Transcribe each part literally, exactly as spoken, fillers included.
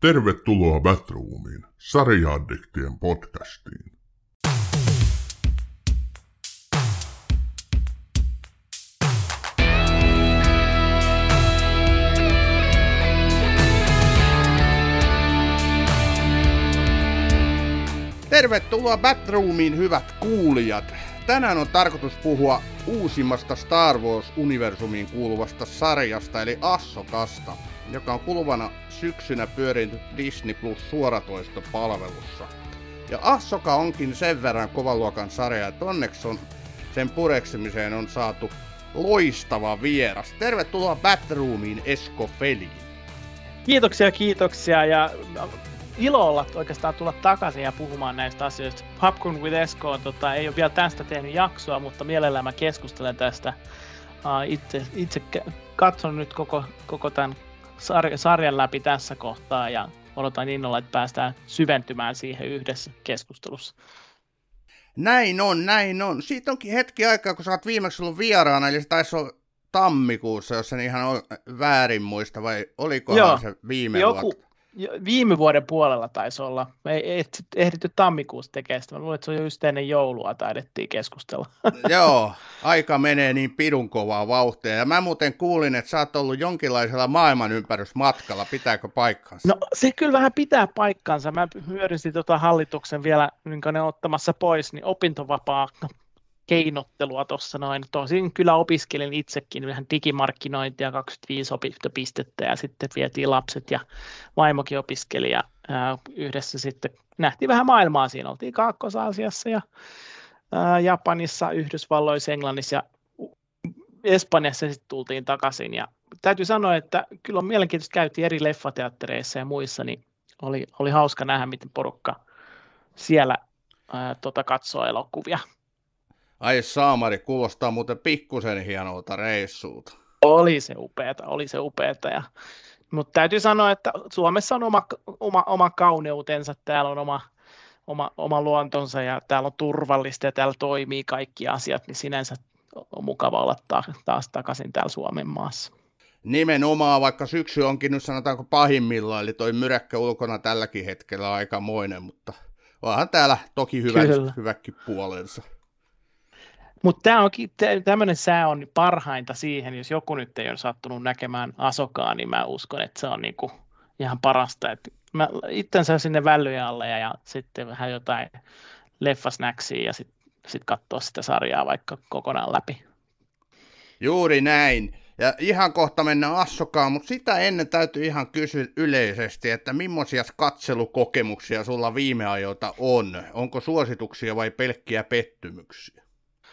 Tervetuloa Batroomiin, sarja-addiktien podcastiin. Tervetuloa Batroomiin, hyvät kuulijat. Tänään on tarkoitus puhua uusimmasta Star Wars-universumiin kuuluvasta sarjasta, eli Ahsokasta, joka on kuluvana syksynä pyörinyt Disney Plus suoratoistopalvelussa. Ja Ahsoka onkin sen verran kovan luokan sarja, että onneksi on sen pureksimiseen on saatu loistava vieras. Tervetuloa Batroomiin, Esko Feli. Kiitoksia, kiitoksia ja ilo olla oikeastaan tulla takaisin ja puhumaan näistä asioista. Popcorn with Esko tota, ei ole vielä tästä tehnyt jaksoa, mutta mielellään mä keskustelen tästä. Uh, itse, itse katson nyt koko, koko tämän sarja, sarjan läpi tässä kohtaa ja odotan innolla, että päästään syventymään siihen yhdessä keskustelussa. Näin on, näin on. Siitä onkin hetki aikaa, kun sä oot viimeksi ollut vieraana, eli se taisi olla tammikuussa, jos en ihan väärin muista, vai olikohan Joo, se viime joku... vuotta? Viime vuoden puolella taisi olla. Me ei ehditty tammikuussa tekemään sitä. Mä luulen, että se on just ennen joulua taidettiin keskustella. Joo, aika menee niin pidun kovaa vauhtia. Ja mä muuten kuulin, että sä oot ollut jonkinlaisella maailmanympärysmatkalla. Pitääkö paikkansa? No se kyllä vähän pitää paikkansa. Mä hyödynsin tota hallituksen vielä, minkä ne on ottamassa pois, niin opintovapaa keinottelua tuossa noin. Tosin kyllä opiskelin itsekin vähän digimarkkinointia, kaksikymmentäviisi opintopistettä ja sitten vietiin lapset ja vaimokin opiskeli ja ää, yhdessä sitten nähtiin vähän maailmaa. Siinä oltiin Kaakkois-Aasiassa ja ää, Japanissa, Yhdysvalloissa, Englannissa ja Espanjassa sitten tultiin takaisin. Ja täytyy sanoa, että kyllä on mielenkiintoista, käytiin eri leffateattereissa ja muissa, niin oli, oli hauska nähdä, miten porukka siellä ää, tota, katsoo elokuvia. Ai saamari, kuulostaa muuten pikkusen hienolta reissulta. Oli se upeata, oli se upeata. Ja, mutta täytyy sanoa, että Suomessa on oma, oma, oma kauneutensa, täällä on oma, oma, oma luontonsa ja täällä on turvallista ja täällä toimii kaikki asiat, niin sinänsä on mukava olla taas, taas takaisin täällä Suomen maassa. Nimenomaan, vaikka syksy onkin nyt sanotaanko pahimmillaan, eli toi myräkkä ulkona tälläkin hetkellä on aikamoinen, mutta onhan täällä toki hyvä, hyväkin puolensa. Mutta tämmöinen sää on parhainta siihen, jos joku nyt ei ole sattunut näkemään Ahsokaa, niin mä uskon, että se on niinku ihan parasta. Et mä itsensä sinne vällyjen alle ja, ja sitten vähän jotain leffasnäksiä ja sitten sit katsoa sitä sarjaa vaikka kokonaan läpi. Juuri näin. Ja ihan kohta mennään Ahsokaan, mutta sitä ennen täytyy ihan kysyä yleisesti, että millaisia katselukokemuksia sulla viime ajoilta on? Onko suosituksia vai pelkkiä pettymyksiä?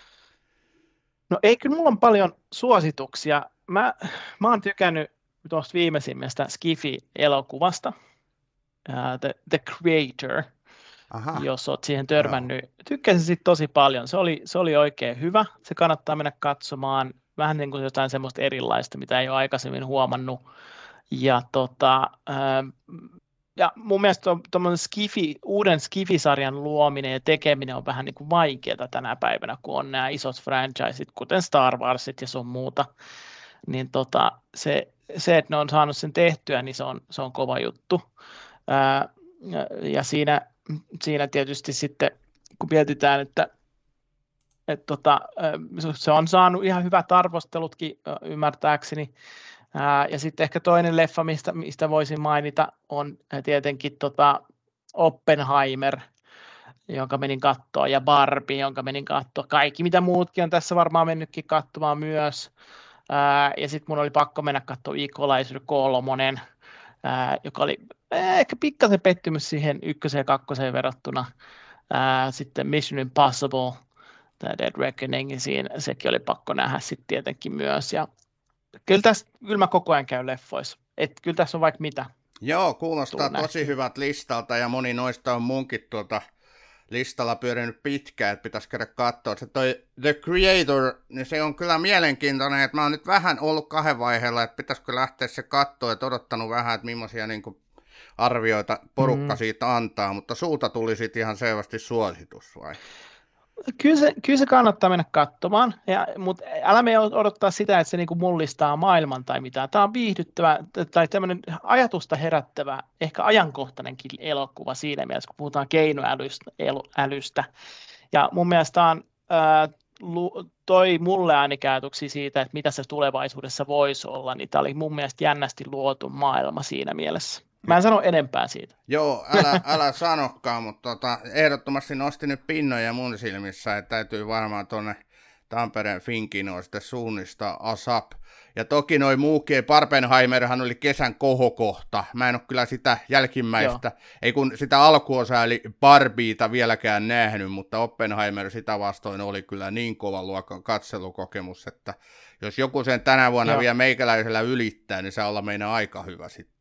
No ei, kyllä mulla on paljon suosituksia. Mä, mä oon tykännyt tuosta viimeisimmästä Skifi-elokuvasta, uh, The, The Creator, Aha. jos oot siihen törmännyt. Joo. Tykkäsin siitä tosi paljon. Se oli, se oli oikein hyvä. Se kannattaa mennä katsomaan. Vähän niin kuin jotain semmoista erilaista, mitä ei ole aikaisemmin huomannut. Ja tota... Uh, Ja mun mielestä tuommoinen Skifi, uuden Skifi-sarjan luominen ja tekeminen on vähän niin kuin vaikeaa tänä päivänä, kun on nämä isot franchiset, kuten Star Warsit ja sun muuta. Niin tota, se, se, että ne on saanut sen tehtyä, niin se on, se on kova juttu. Ää, ja siinä, siinä tietysti sitten, kun mietitään, että, että tota, se on saanut ihan hyvät arvostelutkin ymmärtääkseni. Ja sitten ehkä toinen leffa, mistä, mistä voisin mainita, on tietenkin tota Oppenheimer, jonka menin katsoa, ja Barbie, jonka menin katsoa. Kaikki, mitä muutkin on tässä varmaan mennytkin katsomaan myös. Ää, ja sitten mun oli pakko mennä katsoa Equalizer kolmonen, ää, joka oli ehkä pikkasen pettymys siihen ykköseen ja kakkoseen verrattuna. Ää, sitten Mission Impossible, tämä Dead Reckoning, siinä sekin oli pakko nähdä sitten tietenkin myös. Ja Kyllä, tässä, kyllä mä koko ajan käyn leffoissa. Et kyllä tässä on vaikka mitä. Joo, kuulostaa tosi hyvät listalta ja moni noista on munkin tuota listalla pyörinyt pitkään, että pitäisi käydä katsoa. Se toi The Creator, niin se on kyllä mielenkiintoinen, että mä oon nyt vähän ollut kahden vaiheella, että pitäisikö lähteä se katsoa, että odottanut vähän, että millaisia niin kuin arvioita porukka mm. siitä antaa, mutta sulta tuli sitten ihan selvästi suositus vai? Kyllä se, kyllä se kannattaa mennä katsomaan, ja, mutta älä me odottaa sitä, että se niinku mullistaa maailman tai mitään. Tämä on viihdyttävä tai tämmöinen ajatusta herättävä, ehkä ajankohtainenkin elokuva siinä mielessä, kun puhutaan keinoälystä. Älystä. Ja mun mielestä on, ää, toi mulle ainakin ajatuksia siitä, että mitä se tulevaisuudessa voisi olla, niin tämä oli mun mielestä jännästi luotu maailma siinä mielessä. Mä en sano enempää siitä. Joo, älä, älä sanokaan, mutta tota, ehdottomasti nosti nyt pinnoja mun silmissä, että täytyy varmaan tuonne Tampereen Finkinoon sitten suunnistaa ASAP. Ja toki noi muukin, Barbenheimerhan oli kesän kohokohta. Mä en ole kyllä sitä jälkimmäistä, Joo. ei kun sitä alkuosaa eli Barbieta vieläkään nähnyt, mutta Oppenheimer sitä vastoin oli kyllä niin kova luokan katselukokemus, että jos joku sen tänä vuonna Joo. vielä meikäläisellä ylittää, niin se olla meidän aika hyvä sitten.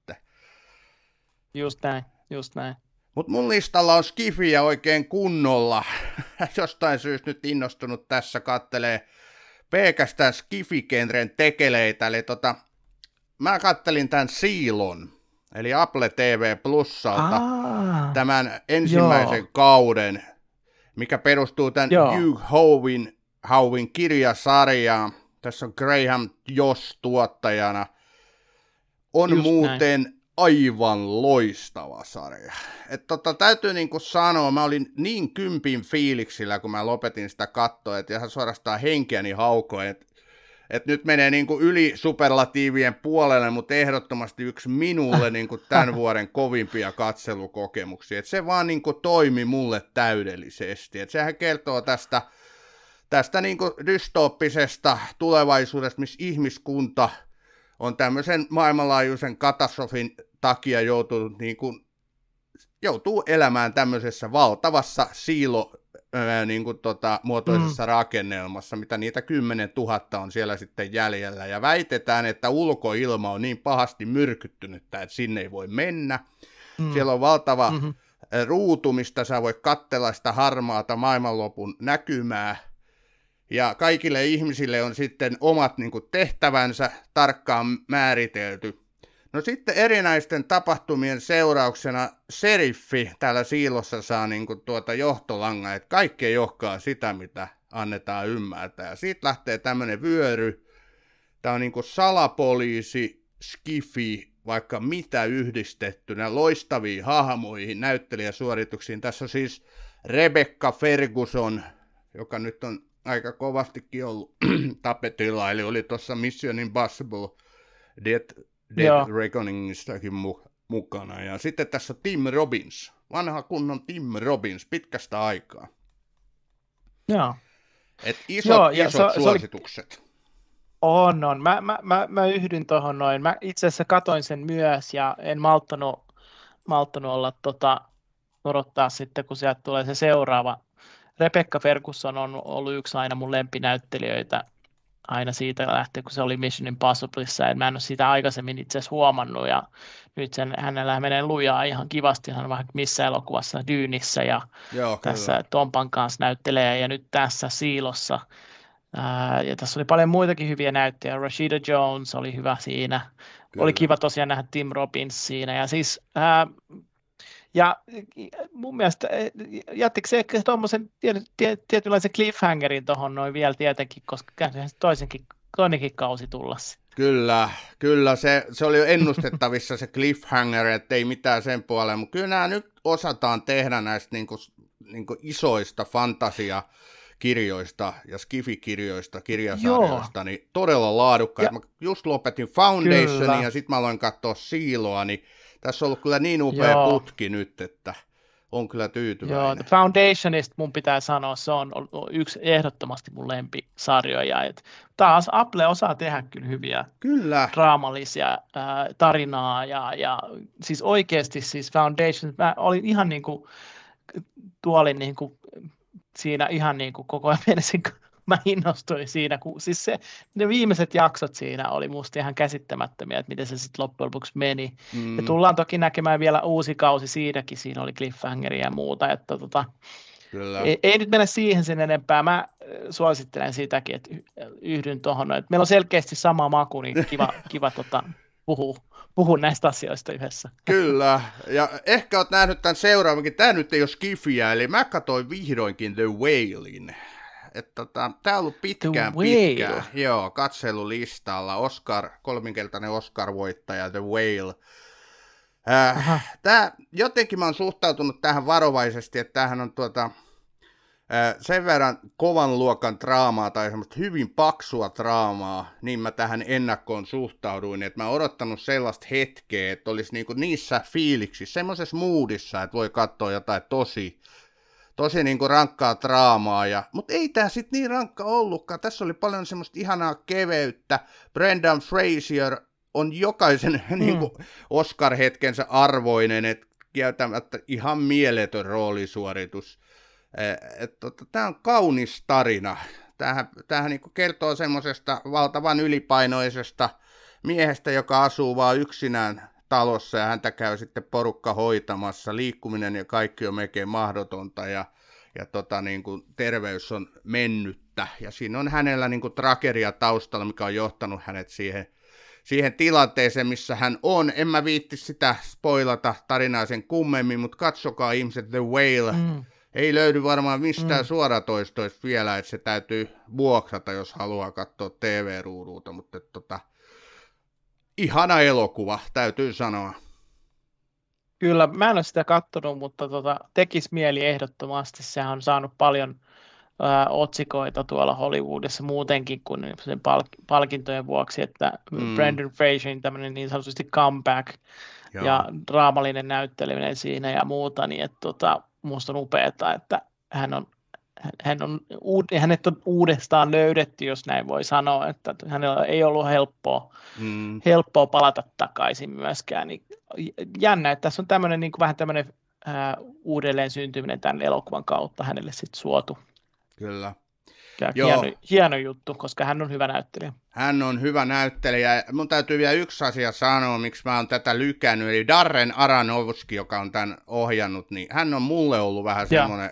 Just näin, just näin. Mutta mun listalla on Skifiä oikein kunnolla. Jostain syystä nyt innostunut tässä kattelee pelkästään Skifi-genren tekeleitä. Eli tota, mä kattelin tämän Siilon, eli Apple T V Plusalta, Aa, tämän ensimmäisen joo. kauden, mikä perustuu tämän joo. Hugh Howin, Howin kirjasarjaan. Tässä on Graham Joss tuottajana. On Just muuten... Näin. Aivan loistava sarja. Et tota, täytyy niinku sanoa, mä olin niin kympin fiiliksillä, kun mä lopetin sitä katsoa, että ihan suorastaan henkeäni haukoi, että et nyt menee niinku yli superlatiivien puolelle, mutta ehdottomasti yksi minulle niinku tämän vuoden kovimpia katselukokemuksia. Et se vaan niinku toimi mulle täydellisesti. Et sehän kertoo tästä, tästä niinku dystooppisesta tulevaisuudesta, missä ihmiskunta on tämmöisen maailmanlaajuisen katastrofin takia joutunut, niin kuin, joutuu elämään tämmöisessä valtavassa siilo ää, niin kuin, tota, muotoisessa mm. rakennelmassa, mitä niitä kymmenen tuhatta on siellä sitten jäljellä. Ja väitetään, että ulkoilma on niin pahasti myrkyttynyttä, että sinne ei voi mennä. Mm. Siellä on valtava mm-hmm. ruutu, mistä sä voit katsella sitä harmaata maailmanlopun näkymää. Ja kaikille ihmisille on sitten omat niin kuin, tehtävänsä tarkkaan määritelty. No sitten erinäisten tapahtumien seurauksena seriffi täällä siilossa saa niin kuin, tuota johtolangaa, että kaikki ei olekaan sitä, mitä annetaan ymmärtää. Ja siitä lähtee tämmöinen vyöry. Tämä on niin kuin salapoliisi, skifi, vaikka mitä yhdistettynä loistaviin hahmoihin, näyttelijäsuorituksiin. Tässä on siis Rebecca Ferguson, joka nyt on aika kovastikin ollut tapetilla, eli oli tuossa Mission Impossible Dead, Dead Reckoningistakin mu- mukana. Ja sitten tässä on Tim Robbins, vanha kunnon Tim Robbins, pitkästä aikaa. Joo. Et isot, Joo, isot se, suositukset. Se oli... On, on. Mä, mä, mä, mä yhdyn tuohon noin. Mä itse asiassa katoin sen myös ja en malttanut, malttanut olla tota, odottaa sitten, kun sieltä tulee se seuraava. Rebecca Ferguson on ollut yksi aina mun lempinäyttelijöitä aina siitä lähtien, kun se oli Mission Impossiblessa. Mä en ole sitä aikaisemmin itse asiassa huomannut ja nyt sen, hänellä menee lujaa ihan kivasti. Hän on vaikka missä elokuvassa, Dynissä ja Joo, tässä Tompan kanssa näyttelee ja nyt tässä Siilossa. Ää, ja tässä oli paljon muitakin hyviä näyttelijöitä. Rashida Jones oli hyvä siinä. Kyllä. Oli kiva tosiaan nähdä Tim Robbins siinä ja siis... Ää, Ja mun mielestä jättikö se ehkä tuommoisen tietynlaisen cliffhangerin tuohon noin vielä tietenkin, koska kääntyhän toisenkin, toinenkin kausi tulla sitten. Kyllä, kyllä se, se oli jo ennustettavissa se cliffhanger, ettei mitään sen puolella, mutta kyllä nämä nyt osataan tehdä näistä niinku, niinku isoista fantasiakirjoista ja skifikirjoista, kirjasarjoista, niin todella laadukkaita. Mä just lopetin Foundationin ja sitten mä aloin katsoa Siiloa, niin tässä on ollut kyllä niin upea Joo. putki nyt, että on kyllä tyytyväinen. Joo, The Foundationista mun pitää sanoa, se on yksi ehdottomasti mun lempisarjoja. Et taas Apple osaa tehdä kyllä hyviä kyllä. draamallisia äh, tarinaa ja, ja siis oikeasti siis Foundation, mä olin ihan niin kuin tuolin niin kuin siinä ihan niin kuin koko ajan menisin, mä innostuin siinä, kun siis se, ne viimeiset jaksot siinä oli musta ihan käsittämättömiä, että miten se sitten loppujen lopuksi meni. Mm. Ja tullaan toki näkemään vielä uusi kausi siinäkin, siinä oli cliffhangeria ja muuta, että tota, ei, ei nyt mennä siihen sen enempää, mä suosittelen sitäkin, että yhdyn tuohon, että meillä on selkeästi sama maku, niin kiva, kiva tota, puhua, puhua näistä asioista yhdessä. Kyllä, ja ehkä olet nähnyt tämän seuraavankin. Tämä nyt ei ole skifiä, eli mä katsoin vihdoinkin The Whalein. Tota, tämä on ollut pitkään pitkään, joo, katselulistalla. Oscar, kolminkertainen Oscar-voittaja, The Whale. Äh, tää, jotenkin mä oon suhtautunut tähän varovaisesti, että tämähän on tuota, äh, sen verran kovan luokan draamaa tai semmoista hyvin paksua draamaa, niin mä tähän ennakkoon suhtauduin, että mä oon odottanut sellaista hetkeä, että olisi niinku niissä fiiliksissä, semmoisessa moodissa, että voi katsoa jotain tosi, tosi niinku rankkaa draamaa, ja, mutta ei tää sit niin rankka ollutkaan, tässä oli paljon semmoista ihanaa keveyttä, Brendan Fraser on jokaisen mm. niin kuin Oscar-hetkensä arvoinen, että kieltämättä ihan mieletön roolisuoritus. Tota, tämä on kaunis tarina. Tämähän, tämähän niin kuin kertoo semmoisesta valtavan ylipainoisesta miehestä, joka asuu vaan yksinään talossa ja häntä käy sitten porukka hoitamassa. Liikkuminen ja kaikki on melkein mahdotonta ja, ja tota, niin kuin terveys on mennyttä. Ja siinä on hänellä niin kuin tragedia taustalla, mikä on johtanut hänet siihen siihen tilanteeseen, missä hän on. En mä viitti sitä spoilata tarinaa sen kummemmin, mutta katsokaa ihmiset The Whale. Mm. Ei löydy varmaan mistään mm. suoratoistoista vielä, että se täytyy vuokrata, jos haluaa katsoa T V-ruudulta, mutta tota, ihana elokuva, täytyy sanoa. Kyllä, mä en ole sitä katsonut, mutta tota, tekisi mieli ehdottomasti. Sehän on saanut paljon Ää, otsikoita tuolla Hollywoodissa muutenkin kuin sen palk- palkintojen vuoksi, että mm. Brendan Fraserin tämmöinen niin sanotusti comeback Joo. ja draamallinen näytteleminen siinä ja muuta, niin että tota, musta on upeaa, että hän on, hän on, hänet on uudestaan löydetty, jos näin voi sanoa, että hänellä ei ollut helppoa, mm. helppoa palata takaisin myöskään. Niin jännä, että tässä on tämmöinen niin kuin vähän tämmöinen ää, uudelleen syntyminen tämän elokuvan kautta hänelle sitten suotu. Kyllä. Ja hieno, hieno juttu, koska hän on hyvä näyttelijä. Hän on hyvä näyttelijä. Mun täytyy vielä yksi asia sanoa, miksi mä oon tätä lykännyt. Eli Darren Aronofsky, joka on tämän ohjannut, niin hän on mulle ollut vähän semmoinen,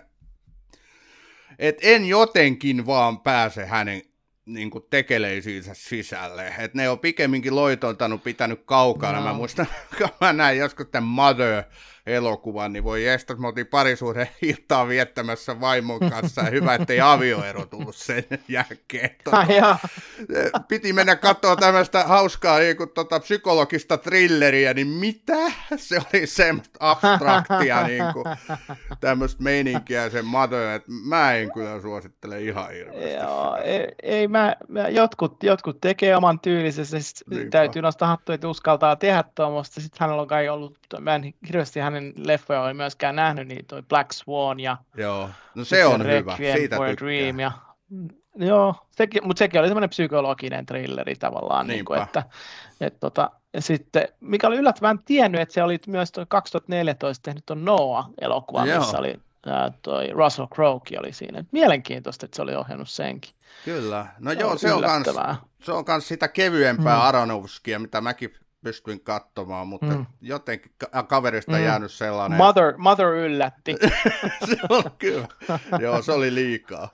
että en jotenkin vaan pääse hänen niin kuin tekeleisiinsä sisälle. Että ne on pikemminkin loitontanut, pitänyt kaukana. No. Mä muistan, kun mä näin joskus tämän Mother-elokuvan, niin voi jestas, me oltiin parisuuden iltaa viettämässä vaimon kanssa, ja hyvä, ettei avioero tullut sen jälkeen. Tota, ah, piti mennä katsoa tämmöistä hauskaa niin kuin, tota, psykologista thrilleriä, niin mitä? Se oli semmoista abstraktia, niin kuin, tämmöistä meininkiä sen Mother, että mä en kyllä suosittele ihan hirveästi. Joo, ei, ei mä, mä, jotkut, jotkut tekee oman tyylisesti, täytyy nostaa hattua, että uskaltaa tehdä tuommoista. Sitten hänellä on kai ollut, mä en hirveästi hänen leffoja ole myöskään nähnyt, niin toi Black Swan ja joo, no se on hyvä, siitä tykkää. Dream ja, joo, sekin, mutta sekin oli semmoinen psykologinen thrilleri tavallaan, niin kuin, että, että tota, ja sitten, mikä oli yllättävän tiennyt, että se oli myös kaksituhattaneljätoista tehnyt tuon Noah-elokuvan, missä oli ää, toi Russell Crowe oli siinä. Mielenkiintoista, että se oli ohjannut senkin. Kyllä, no se joo, se on, kans, se on kans sitä kevyempää mm. Aronofskia, mitä mäkin pystyin katsomaan, mutta mm. jotenkin kaverista mm. jäänyt sellainen. Mother, mother yllätti. Se on kyllä, joo, se oli liikaa.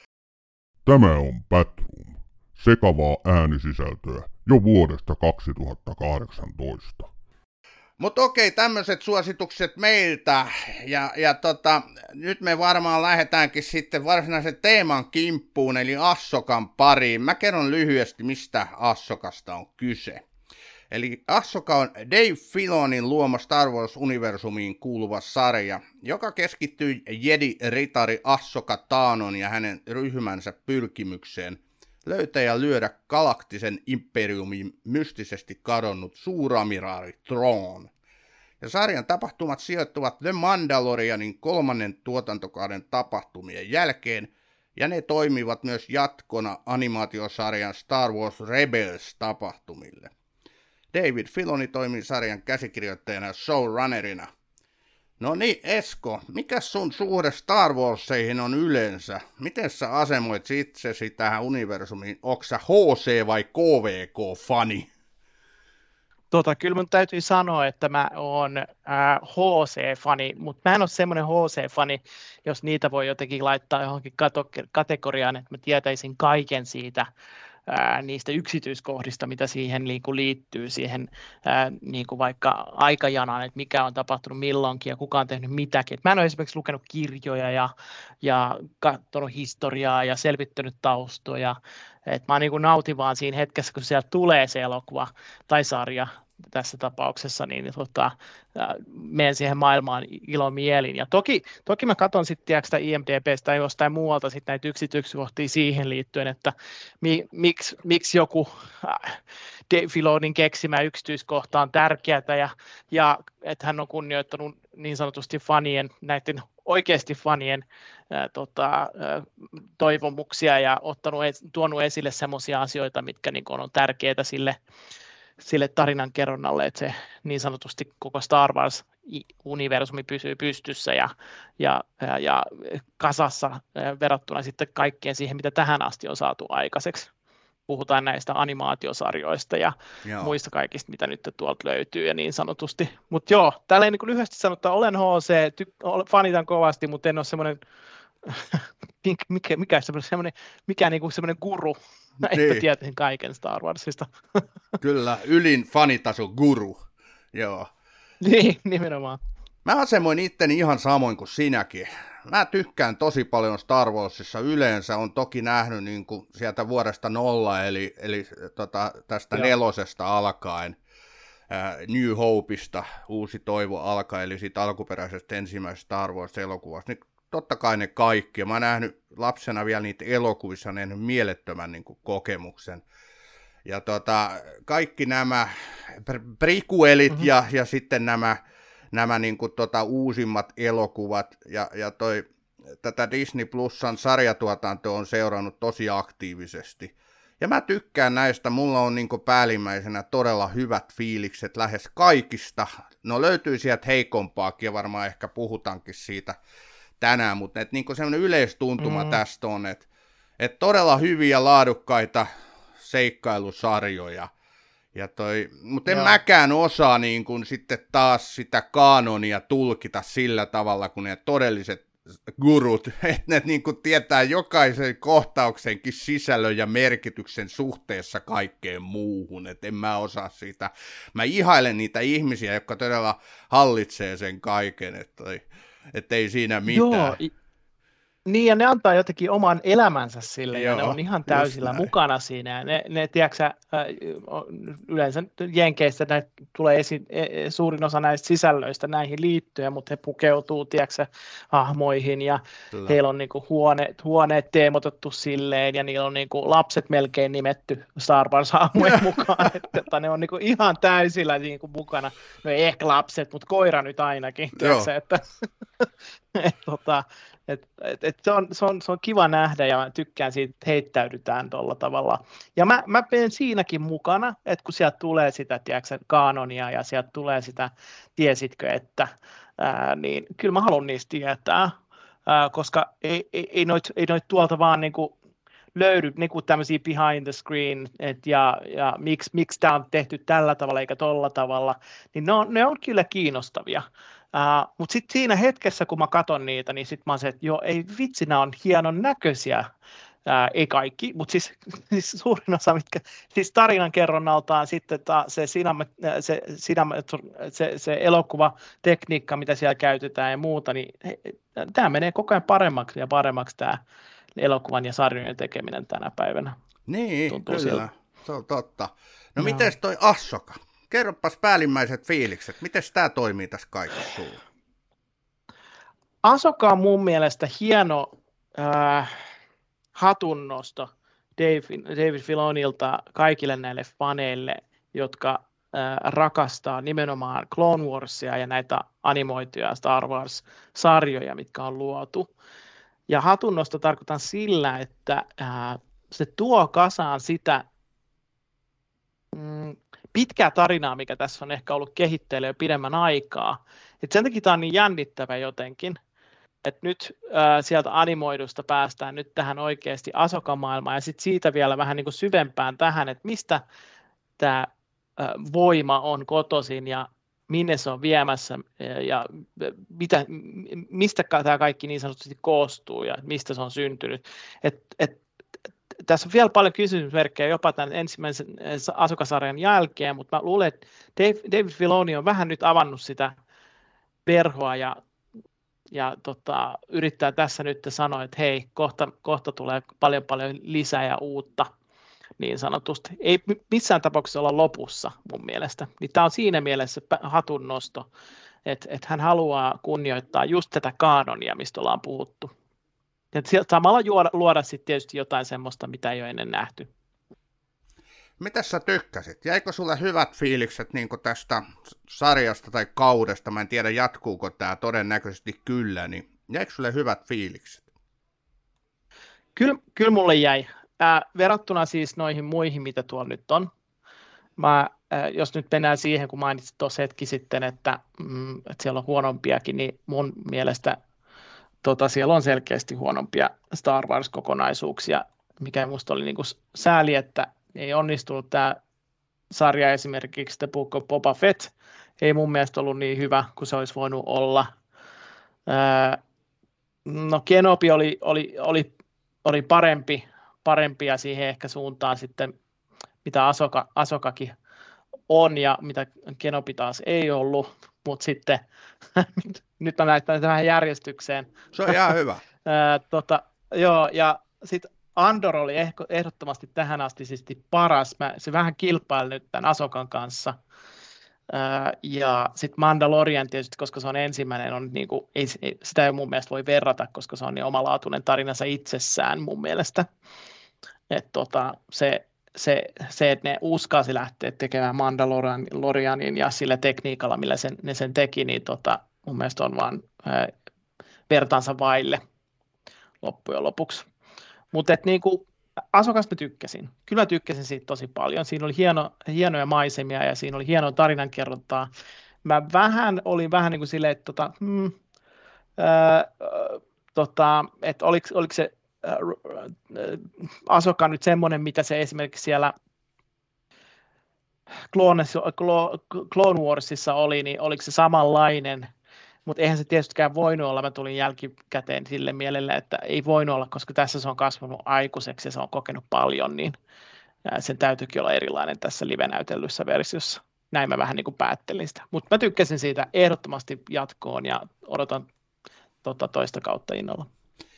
Tämä on Batroom, sekavaa äänisisältöä jo vuodesta kaksituhattakahdeksantoista. Mutta okei, tämmöiset suositukset meiltä, ja, ja tota, nyt me varmaan lähdetäänkin sitten varsinaisen teeman kimppuun, eli Ahsokan pariin. Mä kerron lyhyesti, mistä Ahsokasta on kyse. Eli Ahsoka on Dave Filonin luoma Star Wars-universumiin kuuluva sarja, joka keskittyy Jedi-ritari Ahsoka Taanon ja hänen ryhmänsä pyrkimykseen löytää ja lyödä galaktisen imperiumin mystisesti kadonnut suuramiraali Thrawn. Ja sarjan tapahtumat sijoittuvat The Mandalorianin kolmannen tuotantokauden tapahtumien jälkeen, ja ne toimivat myös jatkona animaatiosarjan Star Wars Rebels-tapahtumille. David Filoni toimii sarjan käsikirjoittajana ja showrunnerina. No niin, Esko, mikä sun suhde Star Warseihin on yleensä? Miten sä asemoit itsesi tähän universumiin? Onko sä H C vai K V K-fani? Tota, kyllä mun täytyy sanoa, että mä oon äh, H C-fani, mutta mä en ole semmoinen H C-fani, jos niitä voi jotenkin laittaa johonkin kategoriaan, että mä tietäisin kaiken siitä ää, niistä yksityiskohdista, mitä siihen niin kuin liittyy, siihen ää, niin kuin vaikka aikajanaan, että mikä on tapahtunut milloinkin ja kuka on tehnyt mitäkin. Et mä en ole esimerkiksi lukenut kirjoja ja, ja katsonut historiaa ja selvittänyt taustoja. Et mä niin kuin nautin vaan siinä hetkessä, kun sieltä tulee se elokuva tai sarja tässä tapauksessa, niin tota, menen siihen maailmaan ilomielin. Ja toki, toki mä katson sitten sitä I M D B:stä tai jostain muualta sitten näitä yksityiskohtia siihen liittyen, että mi, miksi, miksi joku äh, Dave Filonin keksimä yksityiskohta on tärkeää ja, ja että hän on kunnioittanut niin sanotusti fanien, näiden oikeasti fanien ää, tota, ää, toivomuksia ja ottanut, tuonut esille semmoisia asioita, mitkä niin on tärkeitä sille sille tarinankerronnalle, että se niin sanotusti koko Star Wars-universumi pysyy pystyssä ja, ja, ja, ja kasassa verrattuna sitten kaikkeen siihen, mitä tähän asti on saatu aikaiseksi. Puhutaan näistä animaatiosarjoista ja joo. muista kaikista, mitä nyt tuolta löytyy ja niin sanotusti. Mutta joo, tälleen niin kuin lyhyesti sanottuna, olen H C, ty- fanitan kovasti, mutta en ole semmoinen mikä, mikä, semmoinen, mikä niin kuin semmoinen guru, niin. että tietäisin kaiken Star Warsista. Kyllä, ylin fanitaso guru, joo. Niin, nimenomaan. Mä asemoin itteni ihan samoin kuin sinäkin. Mä tykkään tosi paljon Star Warsissa yleensä, on toki nähnyt niin kuin sieltä vuodesta nolla, eli, eli tota, tästä joo. nelosesta alkaen, ää, New Hopeista, Uusi toivo alkaen, eli siitä alkuperäisestä ensimmäisestä Star Wars-elokuvasta, niin totta kai ne kaikki. Mä oon nähnyt lapsena vielä niitä elokuvissa, nähnyt mielettömän niin kuin, kokemuksen. Ja tota, kaikki nämä prequelit mm-hmm. ja, ja sitten nämä, nämä niin kuin, tota, uusimmat elokuvat ja, ja toi, tätä Disney Plusan sarjatuotantoa on seurannut tosi aktiivisesti. Ja mä tykkään näistä, mulla on niin kuin päällimmäisenä todella hyvät fiilikset lähes kaikista. No löytyy sieltä heikompaakin ja varmaan ehkä puhutaankin siitä tänään, mutta et, niin kuin sellainen yleistuntuma mm. tästä on, että et todella hyviä laadukkaita seikkailusarjoja. Ja toi, mutta en Joo. mäkään osaa niin kuin sitten taas sitä kaanonia tulkita sillä tavalla, kun ne todelliset gurut, että ne niin kuin tietää jokaisen kohtauksenkin sisällön ja merkityksen suhteessa kaikkeen muuhun, että en mä osaa siitä. Mä ihailen niitä ihmisiä, jotka todella hallitsee sen kaiken, että että ei siinä mitään. Joo, niin ja ne antaa jotenkin oman elämänsä sille Joo, ja ne on ihan täysillä mukana siinä. Ja ne, ne tiedätkö, yleensä Jenkeissä näitä tulee esi- suurin osa näistä sisällöistä näihin liittyen, mutta he pukeutuu tiedätkö, hahmoihin ja Kyllä. heillä on niinku huoneet, huoneet teemotettu silleen ja niillä on niinku lapset melkein nimetty Star Wars-hahmojen mukaan. Että ne on niinku ihan täysillä niinku mukana. No ei ehkä lapset, mutta koira nyt ainakin. Tiedätkö, että, et, tota, Et, et, et se, on, se, on, se on kiva nähdä ja mä tykkään siitä, että heittäydytään tuolla tavalla. Ja mä, mä pidän siinäkin mukana, että kun sieltä tulee sitä tiedätkö, kaanonia ja sieltä tulee sitä, tiesitkö, että ää, niin kyllä mä haluan niistä tietää, ää, koska ei, ei, ei noit, ei noit tuolta vaan niinku löydy niinku tämmöisiä behind the screen, et ja, ja miksi, miksi tämä on tehty tällä tavalla eikä tolla tavalla, niin ne on, ne on kyllä kiinnostavia. Uh, mutta sitten siinä hetkessä, kun mä katson niitä, niin sitten mä oon se, että joo, ei vitsi, nämä on hienon näköisiä, uh, ei kaikki, mutta siis, siis suurin osa, mitkä, siis tarinankerronnaltaan sitten ta, se, siname, se, siname, se, se elokuvatekniikka, mitä siellä käytetään ja muuta, niin tämä menee koko ajan paremmaksi ja paremmaksi tämä elokuvan ja sarjojen tekeminen tänä päivänä. Niin, Tuntuu kyllä, siellä. Se on totta. No, no. Mites toi Ahsoka? Kerropas päällimmäiset fiilikset. Miten tämä toimii tässä kaikessa sulla? Ahsoka on mun mielestä hieno äh, hatunnosto Dave, David Filonilta kaikille näille faneille, jotka äh, rakastaa nimenomaan Clone Warsia ja näitä animoituja Star Wars-sarjoja, mitkä on luotu. Ja hatunnosto tarkoitan sillä, että äh, se tuo kasaan sitä mm, pitkää tarinaa, mikä tässä on ehkä ollut kehitteillä jo pidemmän aikaa. Et sen takia tämä on niin jännittävä jotenkin, että nyt äh, sieltä animoidusta päästään nyt tähän oikeasti Ahsoka-maailmaan ja sitten siitä vielä vähän niin kuin syvempään tähän, että mistä tämä äh, voima on kotoisin ja minne se on viemässä ja mitä, mistä tämä kaikki niin sanotusti koostuu ja mistä se on syntynyt. Et, et, tässä on vielä paljon kysymysmerkkejä jopa tämän ensimmäisen Ahsoka-sarjan jälkeen, mutta mä luulen, että Dave, David Filoni on vähän nyt avannut sitä verhoa ja, ja tota, yrittää tässä nyt sanoa, että hei, kohta, kohta tulee paljon paljon lisää ja uutta, niin sanotusti. Ei missään tapauksessa olla lopussa mun mielestä. Niin tämä on siinä mielessä hatun nosto, että, että hän haluaa kunnioittaa just tätä kaanonia, mistä ollaan puhuttu. Ja samalla luoda, luoda sitten tietysti jotain semmoista, mitä ei ole ennen nähty. Mitä sä tykkäsit? Jäikö sulle hyvät fiilikset niin tästä sarjasta tai kaudesta? Mä en tiedä, jatkuuko tämä, todennäköisesti kyllä. Niin jäikö sulle hyvät fiilikset? Kyllä, kyllä mulle jäi. Äh, verrattuna siis noihin muihin, mitä tuolla nyt on. Mä, äh, jos nyt mennään siihen, kun mainitsit tuossa hetki sitten, että, mm, että siellä on huonompiakin, niin mun mielestä tota, siellä on selkeästi huonompia Star Wars-kokonaisuuksia, mikä musta oli niinku sääli, että ei onnistunut tämä sarja, esimerkiksi The Book of Boba Fett, ei mun mielestä ollut niin hyvä kuin se olisi voinut olla. Öö, no Kenobi oli, oli, oli, oli parempi, parempi ja siihen ehkä suuntaan sitten, mitä Ahsoka, Ahsokakin on ja mitä Kenobi taas ei ollut, mutta sitten nyt mä näytän tähän järjestykseen. Se on ihan hyvä. öö, tota, joo, ja sitten Andor oli ehdottomasti tähän asti paras. Mä, se vähän kilpaili nyt tämän Ahsokan kanssa. Ää, ja sitten Mandalorian tietysti, koska se on ensimmäinen, on niinku, ei, ei, sitä ei mun mielestä voi verrata, koska se on niin omalaatuinen tarinansa itsessään mun mielestä. Et tota, se, se, se, että ne uskalsi lähteä tekemään Mandalorianin ja sillä tekniikalla, millä sen, ne sen teki, niin tota, mun mielestä on vaan ää, vertaansa vaille loppujen lopuksi. Mutta niinku, Ahsokasta mä tykkäsin. Kyllä mä tykkäsin siitä tosi paljon. Siinä oli hieno, hienoja maisemia ja siinä oli hienoa tarinankerrontaa. Mä vähän olin vähän niin kuin silleen, että tota, hmm, ää, tota, et oliko, oliko se ää, Ahsoka nyt semmoinen, mitä se esimerkiksi siellä Clone, Clone Warsissa oli, niin oliko se samanlainen? Mutta eihän se tietystikään voinut olla, mä tulin jälkikäteen sille mielelle, että ei voinut olla, koska tässä se on kasvanut aikuiseksi ja se on kokenut paljon, niin sen täytyykin olla erilainen tässä live-näytellyssä versiossa. Näin mä vähän niin kuin päättelin sitä. Mutta mä tykkäsin siitä ehdottomasti jatkoon ja odotan tota toista kautta innolla.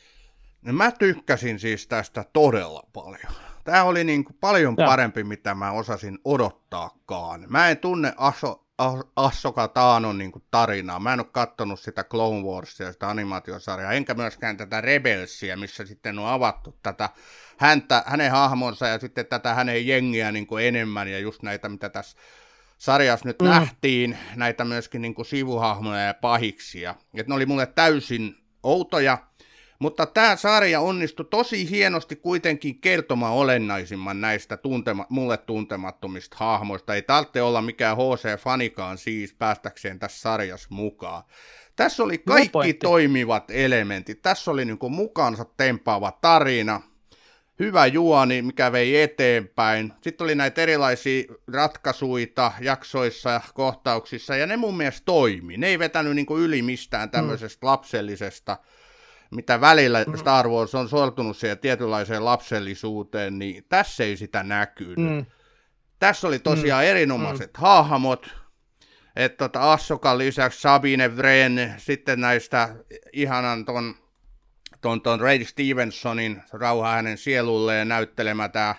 No mä tykkäsin siis tästä todella paljon. Tämä oli niin kuin paljon ja. parempi, mitä mä osasin odottaakaan. Mä en tunne Aso Ahsoka Taanon niin kuin tarinaa. Mä en ole katsonut sitä Clone Warsia, sitä animaatiosarjaa, enkä myöskään tätä Rebelsia, missä sitten on avattu tätä häntä, hänen hahmonsa ja sitten tätä hänen jengiä niin kuin enemmän ja just näitä, mitä tässä sarjassa nyt mm. nähtiin, näitä myöskin niin kuin sivuhahmoja ja pahiksia. Et ne oli mulle täysin outoja, mutta tämä sarja onnistui tosi hienosti kuitenkin kertomaan olennaisimman näistä tuntema- mulle tuntemattomista hahmoista. Ei tarvitse olla mikään H C-fanikaan siis päästäkseen tässä sarjassa mukaan. Tässä oli kaikki toimivat elementit. Tässä oli niinku mukaansa tempaava tarina, hyvä juoni, mikä vei eteenpäin. Sitten oli näitä erilaisia ratkaisuita jaksoissa ja kohtauksissa, ja ne mun mielestä toimi. Ne ei vetänyt niinku yli mistään tämmöisestä mm. lapsellisesta, mitä välillä Star Wars on sortunut siihen tietynlaiseen lapsellisuuteen, niin tässä ei sitä näkynyt. Mm. Tässä oli tosiaan mm. erinomaiset mm. hahmot, että tota Ahsokan lisäksi Sabine Wren, sitten näistä ihanan ton, ton, ton Ray Stevensonin, rauha hänen sielulleen näyttelemä tämä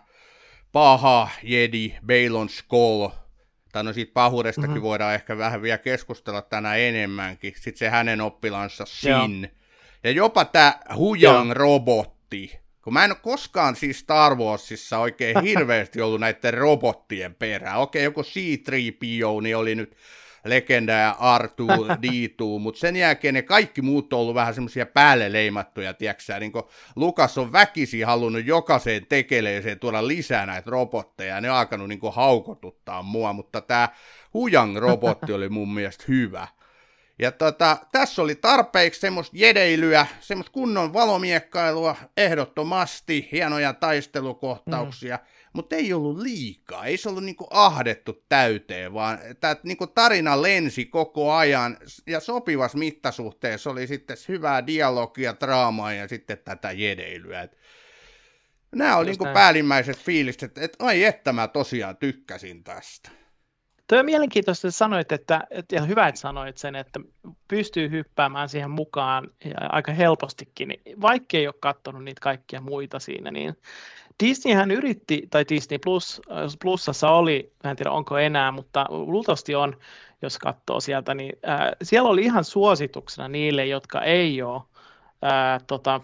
paha Jedi Baylan Skoll, tai no siitä pahuudestakin mm-hmm. voidaan ehkä vähän vielä keskustella tänään enemmänkin, sitten se hänen oppilansa Sin, ja. Ja jopa tämä Huyang-robotti, kun mä en ole koskaan siis Star Warsissa oikein hirveästi ollut näiden robottien perään. Okei, joku C three P O niin oli nyt legenda ja R two D two, mutta sen jälkeen ne kaikki muut on ollut vähän semmoisia päälle leimattuja, tiiäksä, niin kuin Lukas on väkisin halunnut jokaiseen tekeleeseen tuoda lisää näitä robotteja, ja ne on alkanut niin kuin haukotuttaa mua, mutta tämä Huyang-robotti oli mun mielestä hyvä. Ja tota, tässä oli tarpeeksi semmoista jedeilyä, semmoista kunnon valomiekkailua, ehdottomasti, hienoja taistelukohtauksia, mm. mutta ei ollut liikaa, ei se ollut niinku ahdettu täyteen, vaan tämä niinku tarina lensi koko ajan, ja sopivassa mittasuhteessa oli sitten hyvää dialogia, draamaa ja sitten tätä jedeilyä. Et Nämä on niin päällimmäiset fiilikset, että, että ai että mä tosiaan tykkäsin tästä. Tuo on mielenkiintoista, että sanoit, että, ja hyvä, että sanoit sen, että pystyy hyppäämään siihen mukaan ja aika helpostikin, niin vaikka ei ole katsonut niitä kaikkia muita siinä, niin Disneyhän yritti, tai Disney Plus, Plusassa oli, en tiedä onko enää, mutta luultavasti on, jos katsoo sieltä, niin ää, siellä oli ihan suosituksena niille, jotka ei ole ää, tota,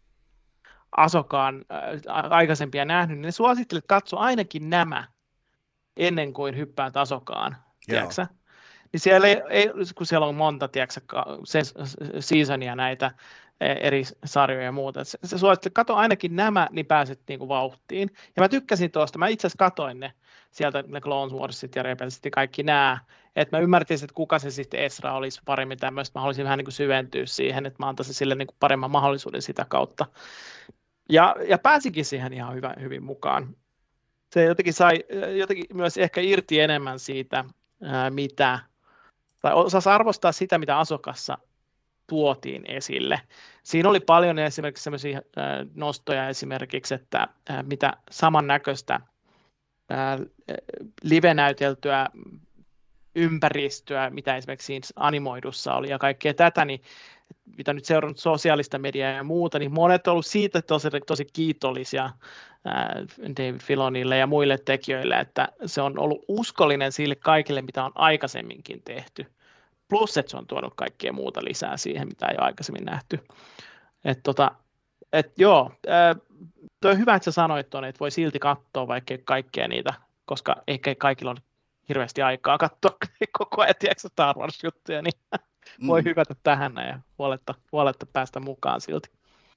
Asokaan ää, aikaisempia nähnyt, niin ne suositteli, että katso ainakin nämä ennen kuin hyppäät Asokaan, tiedätkö? Niin siellä ei, ei, kun siellä on monta, tiedätkö, seasonia näitä eri sarjoja ja muuta. Se, se suositteli, että katso ainakin nämä, niin pääset niinku vauhtiin. Ja mä tykkäsin tuosta, mä itse asiassa katoin ne sieltä, ne Clone Warsit ja Rebelsit ja kaikki nämä, että mä ymmärtin, että kuka se sitten Ezra olisi paremmin tämmöistä. Mä haluaisin vähän niin kuin syventyä siihen, että mä antaisin sille niin kuin paremman mahdollisuuden sitä kautta. Ja, ja pääsikin siihen ihan hyvä, hyvin mukaan. Se jotenkin sai jotenkin myös ehkä irti enemmän siitä, ää, mitä, tai osasi arvostaa sitä, mitä Asokassa tuotiin esille. Siinä oli paljon esimerkiksi sellaisia ää, nostoja esimerkiksi, että ää, mitä samannäköistä ää, live-näyteltyä ympäristöä, mitä esimerkiksi siinä animoidussa oli ja kaikkea tätä, niin mitä nyt seurannut sosiaalista mediaa ja muuta, niin monet on ollut siitä tosi, tosi kiitollisia ää, David Filonille ja muille tekijöille, että se on ollut uskollinen sille kaikille, mitä on aikaisemminkin tehty. Plus, että se on tuonut kaikkea muuta lisää siihen, mitä ei ole aikaisemmin nähty. Et tota, et joo, ää, toi on hyvä, että sä sanoit tuonne, että voi silti katsoa vaikka kaikkea niitä, koska ehkä kaikilla on hirveästi aikaa katsoa koko ajan, tiedätkö, Star Wars-juttuja, niin voi mm. hypätä tähän ja huoletta, huoletta päästä mukaan silti.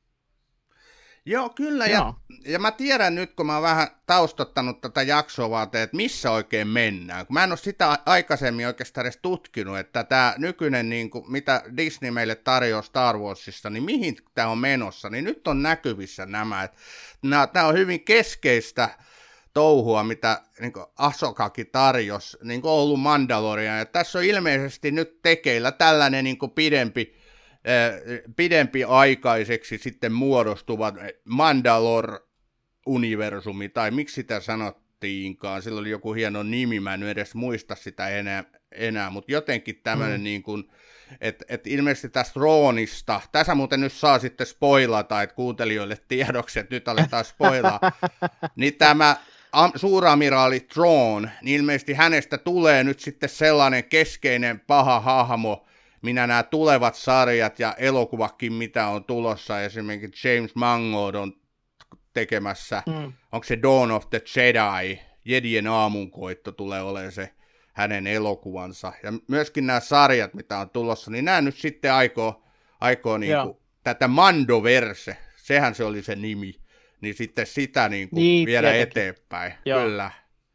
Joo, kyllä. Ja, ja mä tiedän nyt, kun mä oon vähän taustottanut tätä jaksoa, että missä oikein mennään. Kun mä en ole sitä aikaisemmin oikeastaan edes tutkinut, että tämä nykyinen, niin kuin, mitä Disney meille tarjoaa Star Warsista, niin mihin tämä on menossa, niin nyt on näkyvissä nämä. Tämä on hyvin keskeistä touhua, mitä niin Ahsokakin tarjosi, niin kuin ollut Mandalorian. Ja tässä on ilmeisesti nyt tekeillä tällainen niin kuin pidempi, äh, pidempi aikaiseksi sitten muodostuva Mandalor-universumi, tai miksi sitä sanottiinkaan. Sillä oli joku hieno nimi, mä en edes muista sitä enää, enää mutta jotenkin tämmöinen, mm. niin kuin, että et ilmeisesti tästä Throneista, tässä muuten nyt saa sitten spoilata, että kuuntelijoille tiedoksi, että nyt aletaan spoilaa, niin tämä suuramiraali Thrawn, niin ilmeisesti hänestä tulee nyt sitten sellainen keskeinen paha hahmo, minä nämä tulevat sarjat ja elokuvakin, mitä on tulossa, esimerkiksi James Mangold on tekemässä, mm. onko se Dawn of the Jedi, Jedien aamunkoitto tulee olemaan se hänen elokuvansa, ja myöskin nämä sarjat, mitä on tulossa, niin nämä nyt sitten aikoo, aikoo niinku, tätä Mandoverse, sehän se oli se nimi, niin sitten sitä niin kuin niin, viedä tietenkin eteenpäin. Joo. Kyllä.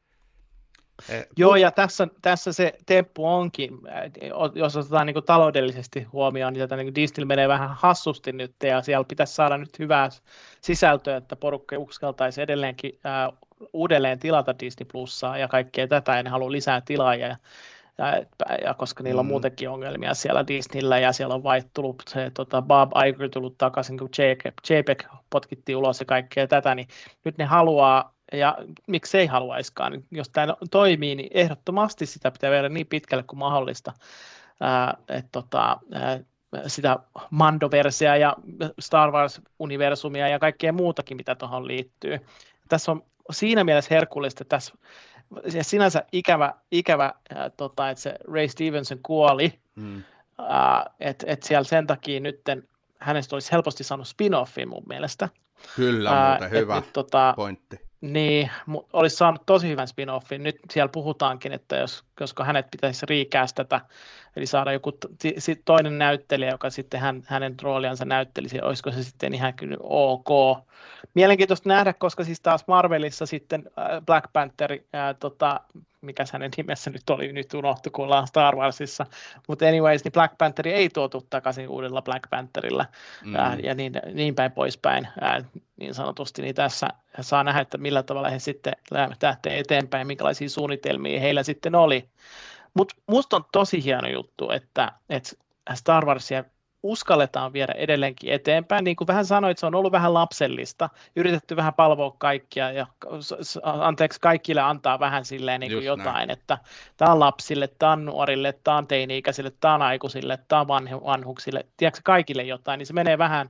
Joo, ja tässä, tässä se temppu onkin, jos otetaan niin kuin taloudellisesti huomioon, niin tätä niin kuin Disney menee vähän hassusti nyt, ja siellä pitäisi saada nyt hyvää sisältöä, että porukka uskaltaisi edelleenkin äh, uudelleen tilata Disney Plussaa ja kaikkea tätä, ja ne haluaa lisää tilaajia, ja, ja, ja koska niillä on mm. muutenkin ongelmia siellä Disneyllä, ja siellä on vaihtunut se tota, Bob Iger tullut takaisin, kun J P E G potkittiin ulos ja kaikkea tätä, niin nyt ne haluaa, ja miksei haluaiskaan, niin jos tämä toimii, niin ehdottomasti sitä pitää viedä niin pitkälle kuin mahdollista, että tota, sitä Mandoversia ja Star Wars-universumia ja kaikkea muutakin, mitä tuohon liittyy. Tässä on siinä mielessä herkullista, että tässä ja sinänsä ikävä, ikävä ää, tota, että se Ray Stevenson kuoli, mm. että et siellä sen takia nytten hänestä olisi helposti saanut spin-offin mun mielestä. Kyllä, ää, muuten hyvä et, tota, pointti. Niin, olisi saanut tosi hyvän spin-offin. Nyt siellä puhutaankin, että jos, koska hänet pitäisi riikästä, eli saada joku t- toinen näyttelijä, joka sitten hän, hänen rooliansa näyttelisi, olisiko se sitten ihan kyllä ok. Mielenkiintoista nähdä, koska siis taas Marvelissa sitten Black Panther, ää, tota, mikä hänen nimessä nyt oli, nyt unohtu, kun ollaan Star Warsissa, mutta anyways, niin Black Panther ei tuotu takaisin uudella Black Pantherilla, mm. ää, ja niin, niin päin poispäin, ää, niin sanotusti, niin tässä saa nähdä, että millä tavalla he sitten lähtee eteenpäin, minkälaisia suunnitelmia heillä sitten oli. Mutta musta on tosi hieno juttu, että, että Star Warsia uskalletaan viedä edelleenkin eteenpäin. Niin kuin vähän sanoit, se on ollut vähän lapsellista, yritetty vähän palvoa kaikkia ja anteeksi kaikille antaa vähän silleen niin kuin jotain, näin. Että tämä on lapsille, tämä on nuorille, tämä on teini-ikäisille, tämä on aikuisille, tämä on vanhuksille, tiedätkö kaikille jotain, niin se menee vähän,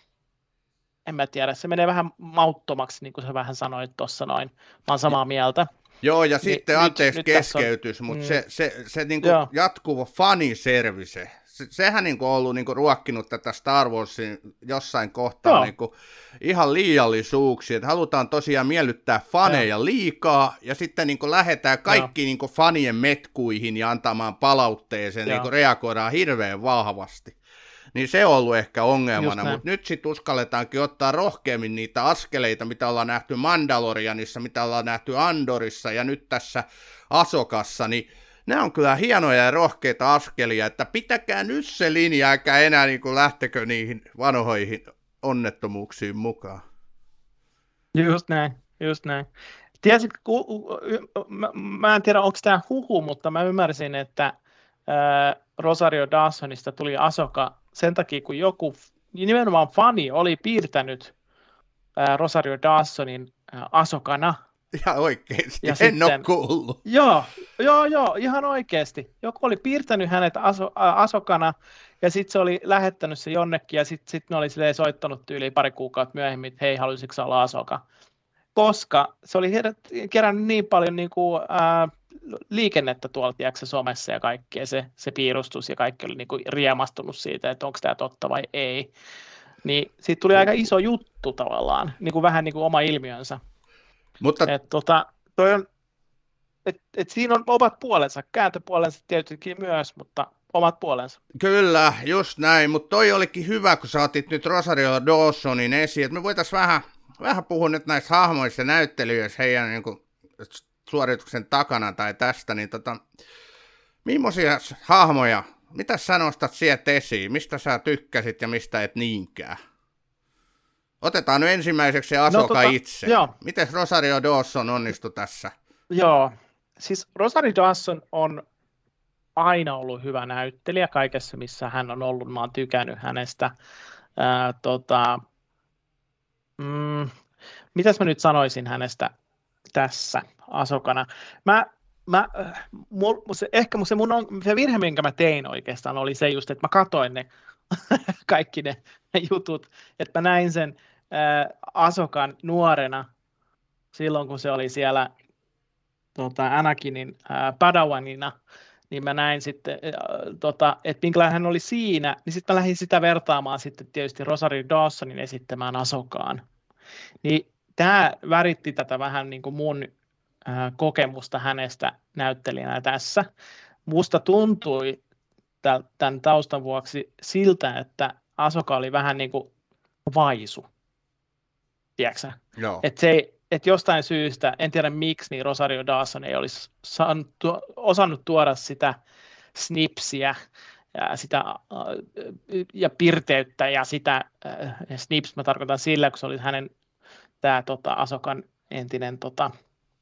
en mä tiedä, se menee vähän mauttomaksi, niin kuin sä vähän sanoit tuossa noin, mä oon samaa mieltä. Joo, ja niin, sitten anteeksi nyt, keskeytys, on, mutta mm, se, se, se niinku jatkuva faniservice, se, sehän niinku on ollut niinku ruokkinut tätä Star Warsin jossain kohtaa niinku ihan liiallisuuksia, että halutaan tosiaan miellyttää faneja Joo. liikaa, ja sitten niinku lähdetään kaikki niinku fanien metkuihin ja antamaan palautteeseen, niinku reagoidaan hirveän vahvasti. Niin se on ollut ehkä ongelmana, mutta nyt sitten uskalletaankin ottaa rohkeammin niitä askeleita, mitä ollaan nähty Mandalorianissa, mitä ollaan nähty Andorissa ja nyt tässä Ahsokassa, niin ne on kyllä hienoja ja rohkeita askelia, että pitäkää nyt se linja, eikä enää niin kuin lähtekö niihin vanhoihin onnettomuuksiin mukaan. Just näin, just näin. Tiesitkö, mä, mä en tiedä, onko tämä huhu, mutta mä ymmärsin, että ää, Rosario Dawsonista tuli Ahsoka sen takia, kun joku nimenomaan fani oli piirtänyt ää, Rosario Dawsonin ää, Ahsokana. Ihan oikeasti, ja en sitten, ole kuullut. Joo, joo, joo, ihan oikeasti. Joku oli piirtänyt hänet aso, ä, Ahsokana, ja sitten se oli lähettänyt se jonnekin, ja sitten sit ne oli soittanut tyyliin pari kuukautta myöhemmin, että hei, haluaisitko sä olla Ahsoka? Koska se oli kerännyt niin paljon niin kuin, ää, liikennettä tuolla tiedätkö, somessa ja kaikkea, se, se piirustus ja kaikki oli niin kuin riemastunut siitä, että onko tämä totta vai ei. Niin siitä tuli aika iso juttu tavallaan, niin kuin vähän niin kuin oma ilmiönsä. Mutta et, tota, toi on, et, et siinä on omat puolensa, kääntöpuolensa tietenkin myös, mutta omat puolensa. Kyllä, just näin, mutta toi olikin hyvä, kun sä otit nyt Rosario Dawsonin esiin, että me voitaisiin vähän, vähän puhua nyt näistä hahmoista ja näyttelijöistä heidän niin kuin suorituksen takana tai tästä, niin tota, millaisia hahmoja, mitä sä nostat sieltä esiin, mistä sä tykkäsit ja mistä et niinkään? Otetaan nyt ensimmäiseksi Ahsoka no, tota, itse. Joo. Miten Rosario Dawson onnistui tässä? Joo, siis Rosario Dawson on aina ollut hyvä näyttelijä kaikessa, missä hän on ollut. Mä oon tykännyt hänestä. Ää, tota, mm, mitäs mä nyt sanoisin hänestä tässä Ahsokana? Mä, mä, mul, se, ehkä se, mun on, se virhe, minkä mä tein oikeastaan, oli se just, että mä katoin ne kaikki ne, ne jutut, että mä näin sen ää, Ahsokan nuorena silloin, kun se oli siellä tota, Anakinin ää, Padawanina, niin mä näin sitten, ää, tota, että minkälainen hän oli siinä, niin sitten mä lähdin sitä vertaamaan sitten tietysti Rosario Dawsonin esittämään Ahsokaan. Niin tämä väritti tätä vähän niin kuin mun ää, kokemusta hänestä näyttelijänä tässä. Musta tuntui tämän taustan vuoksi siltä, että Ahsoka oli vähän niin kuin vaisu. Tiedätkö? Että se että jostain syystä, en tiedä miksi, niin Rosario Dawson ei olisi saanut, osannut tuoda sitä snipsiä ja, sitä, ja pirteyttä ja sitä, snips mä tarkoitan sillä, kun se oli hänen tämä tota, Ahsokan entinen tota,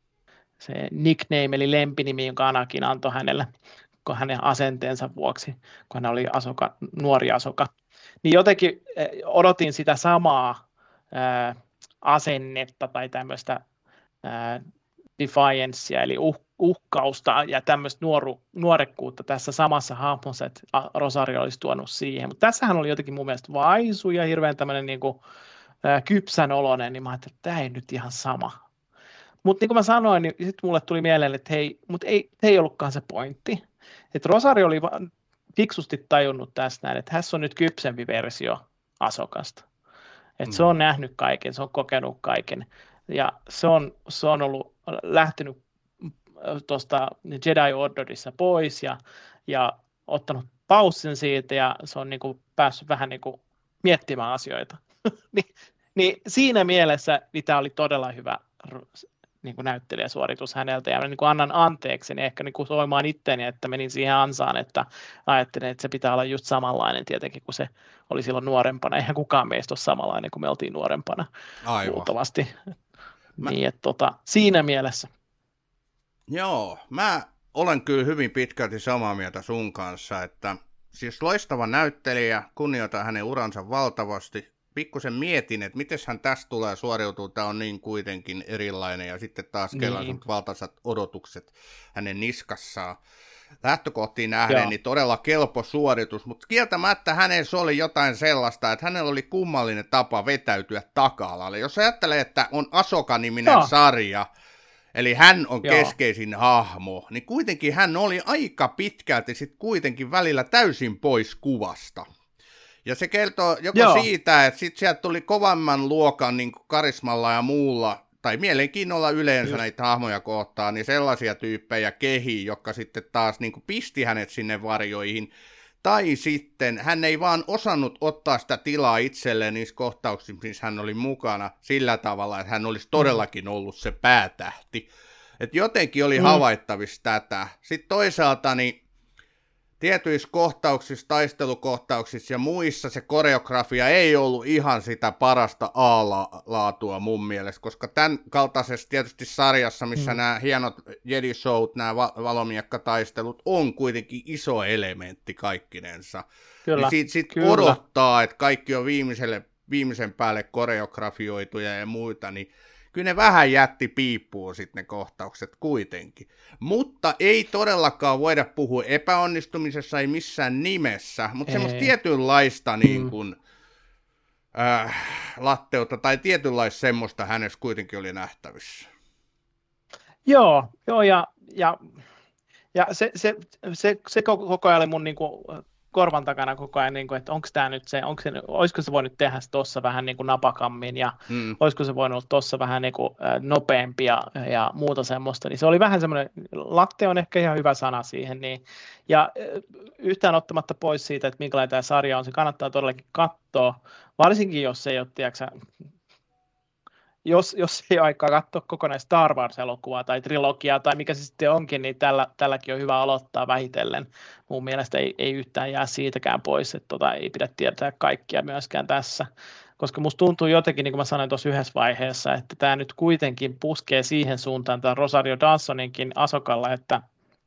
se nickname eli lempinimi, jonka Anakin antoi hänelle hänen asenteensa vuoksi, kun hän oli Ahsoka, nuori Ahsoka. Niin jotenkin odotin sitä samaa ää, asennetta tai tämmöistä ää, defiancea, eli uh, uhkausta ja tämmöistä nuoru, nuorekkuutta tässä samassa hahmossa, että Rosario olisi tuonut siihen. Mutta tässähän oli jotenkin mun mielestä vaisu ja hirveän tämmöinen niin kuin, ää, kypsän oloinen, niin mä ajattelin, että tämä ei nyt ihan sama. Mutta niin kuin mä sanoin, niin sitten mulle tuli mieleen, että hei, mutta ei, ei ollutkaan se pointti. Että Rosario oli fiksusti tajunnut tästä näin, että hän on nyt kypsempi versio Ahsokasta. Että mm. se on nähnyt kaiken, se on kokenut kaiken. Ja se on, se on ollut lähtenyt tuosta Jedi Orderissa pois ja, ja ottanut paussin siitä ja se on niin kuin päässyt vähän niin kuin miettimään asioita. Ni, niin siinä mielessä niin tämä oli todella hyvä niin kuin näyttelijäsuoritus häneltä, ja niin kuin annan anteeksi, niin ehkä niin kuin soimaan itteeni, että menin siihen ansaan, että ajattelin, että se pitää olla just samanlainen tietenkin, kun se oli silloin nuorempana. Eihän kukaan meistä ole samanlainen, kun me oltiin nuorempana. Aivan. Luultavasti. Mä... Niin, että tota, siinä mielessä. Joo, mä olen kyllä hyvin pitkälti samaa mieltä sun kanssa, että siis loistava näyttelijä, kunnioitan hänen uransa valtavasti. Pikkusen mietin, että miten hän tästä tulee suoriutua, tämä on niin kuitenkin erilainen, ja sitten taas kellaan niin. valtaisat odotukset hänen niskassaan. Lähtökohtiin nähden, Joo. niin todella kelpo suoritus, mutta kieltämättä hänessä oli jotain sellaista, että hänellä oli kummallinen tapa vetäytyä taka-alalle. Jos ajattelee, että on Asoka-niminen Joo. sarja, eli hän on Joo. keskeisin hahmo, niin kuitenkin hän oli aika pitkälti sitten kuitenkin välillä täysin pois kuvasta. Ja se kertoo joko Joo. siitä, että sitten sieltä tuli kovamman luokan niin kuin karismalla ja muulla, tai mielenkiinnolla yleensä Just. näitä hahmoja kohtaan, niin sellaisia tyyppejä kehi, jotka sitten taas niin kuin pisti hänet sinne varjoihin, tai sitten hän ei vaan osannut ottaa sitä tilaa itselleen niissä kohtauksissa, missä hän oli mukana sillä tavalla, että hän olisi todellakin ollut se päätähti. Että jotenkin oli mm. havaittavissa tätä. Sitten toisaalta niin tietyissä kohtauksissa, taistelukohtauksissa ja muissa se koreografia ei ollut ihan sitä parasta A-laatua mun mielestä, koska tämän kaltaisessa tietysti sarjassa, missä mm. nämä hienot Jedi-showt, nämä valomiekkataistelut on kuitenkin iso elementti kaikkinensa. Kyllä, niin siitä sit kyllä. odottaa, että kaikki on viimeiselle, viimeisen päälle koreografioituja ja muita, niin kyllä ne vähän jätti piippuun sitten ne kohtaukset kuitenkin. Mutta ei todellakaan voida puhua epäonnistumisessa, ei missään nimessä, mutta semmoista tietynlaista niin kuin, äh, latteutta tai tietynlaista semmoista hänessä kuitenkin oli nähtävissä. Joo, joo ja, ja, ja se, se, se, se koko ajan oli mun niin kuin korvan takana koko ajan, niin kuin, että onko tämä nyt se, onko se, olisiko se voinut tehdä tuossa vähän niin kuin napakammin ja mm. olisiko se voinut olla tuossa vähän niin kuin nopeampi ja, ja muuta semmoista, niin se oli vähän semmoinen, latte on ehkä ihan hyvä sana siihen, niin, ja yhtään ottamatta pois siitä, että minkälainen tämä sarja on, se kannattaa todellakin katsoa, varsinkin jos ei ole, tiedätkö, Jos, jos ei ole aikaa katsoa kokonaan Star Wars-elokuvaa tai trilogiaa tai mikä se sitten onkin, niin tällä, tälläkin on hyvä aloittaa vähitellen. Mun mielestä ei, ei yhtään jää siitäkään pois, että tota, ei pidä tietää kaikkia myöskään tässä. Koska musta tuntuu jotenkin, niin kuin mä sanoin tuossa yhdessä vaiheessa, että tämä nyt kuitenkin puskee siihen suuntaan, tämä Rosario Dawsoninkin Asokalla, että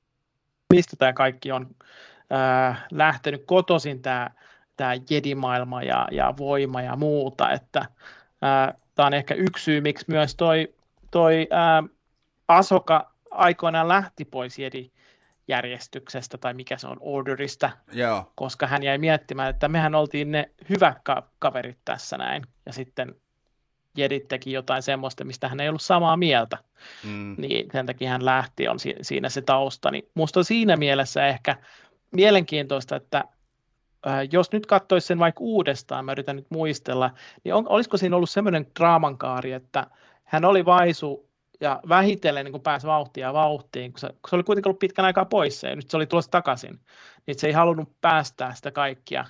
mistä tämä kaikki on äh, lähtenyt kotoisin, tämä, tämä Jedi-maailma ja, ja voima ja muuta, että äh, tämä on ehkä yksi syy, miksi myös toi, toi ää, Asoka aikoinaan lähti pois Jedi-järjestyksestä, tai mikä se on, Orderista, Joo. koska hän jäi miettimään, että mehän oltiin ne hyvät ka- kaverit tässä näin, ja sitten Jedit teki jotain semmoista, mistä hän ei ollut samaa mieltä, mm. niin sen takia hän lähti, on si- siinä se tausta, niin musta on siinä mielessä ehkä mielenkiintoista, että jos nyt katsoisi sen vaikka uudestaan, mä yritän nyt muistella, niin on, olisiko siinä ollut semmoinen draamankaari, että hän oli vaisu ja vähitellen niin kun pääsi vauhtia ja vauhtiin, kun se, kun se oli kuitenkin ollut pitkän aikaa poissa ja nyt se oli tulossa takaisin, niin se ei halunnut päästää sitä kaikkia,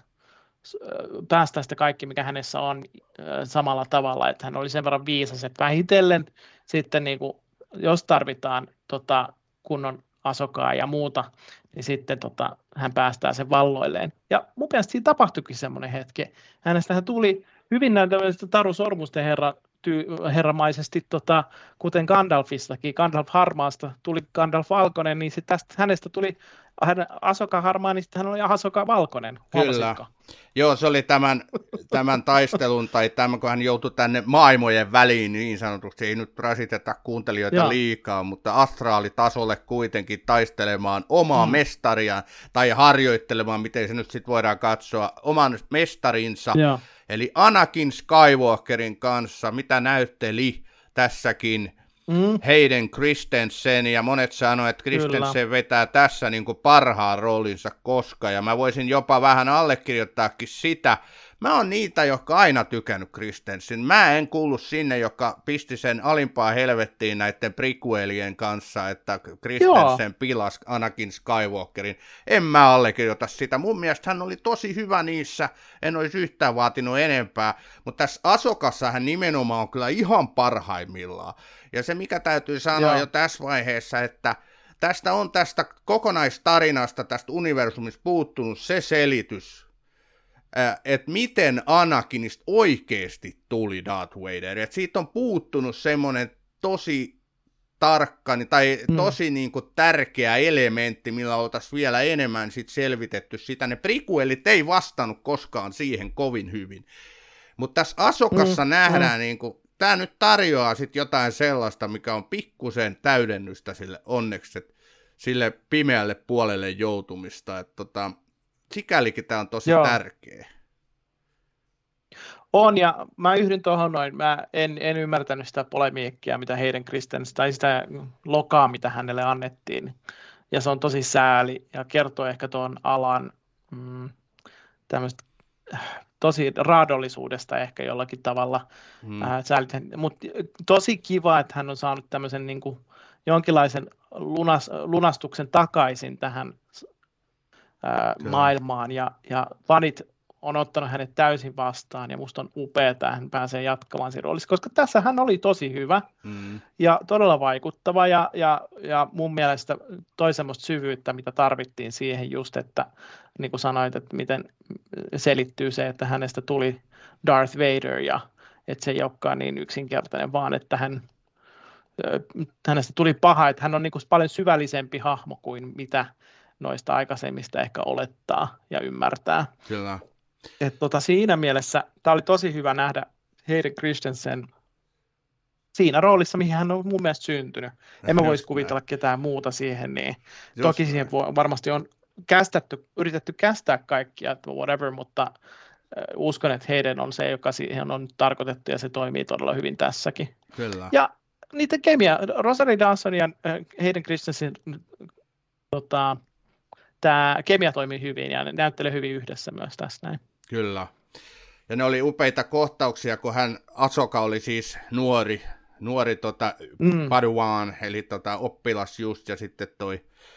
päästää sitä kaikki, mikä hänessä on samalla tavalla, että hän oli sen verran viisas, että vähitellen sitten niin kun, jos tarvitaan tota, kunnon Asokaa ja muuta, niin sitten tota, hän päästää sen valloilleen. Ja mun mielestä siinä tapahtuikin semmoinen hetki. Hänestähän tuli hyvin näyttävästi Taru Sormusten herra, ty, herramaisesti, tota, kuten Gandalfistakin, Gandalf Harmaasta tuli Gandalf Valkoinen, niin sitten tästä hänestä tuli Asoka Harmaa, niin sitten hän oli Asoka Valkoinen. Kyllä. Joo, se oli tämän, tämän taistelun, tai tämän, kun hän joutui tänne maailmojen väliin niin sanotusti, ei nyt rasiteta kuuntelijoita Joo. liikaa, mutta astraalitasolle kuitenkin taistelemaan omaa mm. mestariaan, tai harjoittelemaan, miten se nyt sitten voidaan katsoa, oman mestarinsa, Joo. eli Anakin Skywalkerin kanssa, mitä näytteli tässäkin, Mm. Hayden Christensen, ja monet sanoo, että Christensen Kyllä. vetää tässä niin kuin parhaan roolinsa koska, ja mä voisin jopa vähän allekirjoittaakin sitä. Mä oon niitä, jotka aina tykännyt Christensen. Mä en kuulu sinne, joka pisti sen alimpaa helvettiin näiden prequelien kanssa, että Christensen Joo. pilasi Anakin Skywalkerin. En mä allekirjoita sitä. Mun mielestä hän oli tosi hyvä niissä, en olisi yhtään vaatinut enempää, mutta tässä Asokassa hän nimenomaan on kyllä ihan parhaimmillaan. Ja se, mikä täytyy sanoa Joo. jo tässä vaiheessa, että tästä on tästä kokonaistarinasta, tästä universumista puuttunut se selitys, että miten Anakinista oikeasti tuli Darth Vader. Et siitä on puuttunut semmoinen tosi tarkka tai mm. tosi niin kuin tärkeä elementti, millä oltaisiin vielä enemmän sit selvitetty sitä. Ne prequelit ei vastannut koskaan siihen kovin hyvin. Mutta tässä Ahsokassa mm. nähdään, mm. niin kuin, tämä nyt tarjoaa sit jotain sellaista, mikä on pikkusen täydennystä sille onneksi, sille pimeälle puolelle joutumista. Et tota, sikälikin tämä on tosi Joo. tärkeä. On, ja mä yhdyn tuohon noin, mä en, en ymmärtänyt sitä polemiikkia, mitä Hayden Christensen, tai sitä lokaa, mitä hänelle annettiin, ja se on tosi sääli, ja kertoo ehkä tuon alan mm, tämmöistä tosi raadollisuudesta ehkä jollakin tavalla, hmm. äh, mutta tosi kiva, että hän on saanut tämmöisen niin kuin, jonkinlaisen lunas, lunastuksen takaisin tähän äh, maailmaan, ja, ja fanit on ottanut hänet täysin vastaan, ja musta on upeaa, että hän pääsee jatkamaan siinä roolissa, koska tässä hän oli tosi hyvä mm. ja todella vaikuttava, ja, ja, ja mun mielestä toi semmoista syvyyttä, mitä tarvittiin siihen just, että niin kuin sanoit, että miten selittyy se, että hänestä tuli Darth Vader, ja että se ei olekaan niin yksinkertainen, vaan että hän, hänestä tuli paha, että hän on niin kuin paljon syvällisempi hahmo kuin mitä noista aikaisemmista ehkä olettaa ja ymmärtää. Kyllä. Et tota, siinä mielessä tämä oli tosi hyvä nähdä Hayden Christensen siinä roolissa, mihin hän on mun mielestä syntynyt. En mä voisi kuvitella näin. Ketään muuta siihen, niin Just toki näin. Siihen varmasti on kästetty, yritetty kästää kaikkia, whatever, mutta äh, uskon, että Hayden on se, joka siihen on tarkoitettu, ja se toimii todella hyvin tässäkin. Kyllä. Ja niiden kemia, Rosario Dawson ja äh, Hayden Christensen tota, tämä kemia toimii hyvin, ja ne näyttelee hyvin yhdessä myös tässä näin. Kyllä. Ja ne oli upeita kohtauksia, kun hän, Ahsoka oli siis nuori, nuori tota, mm. Padawan, eli tota, oppilas just, ja sitten toi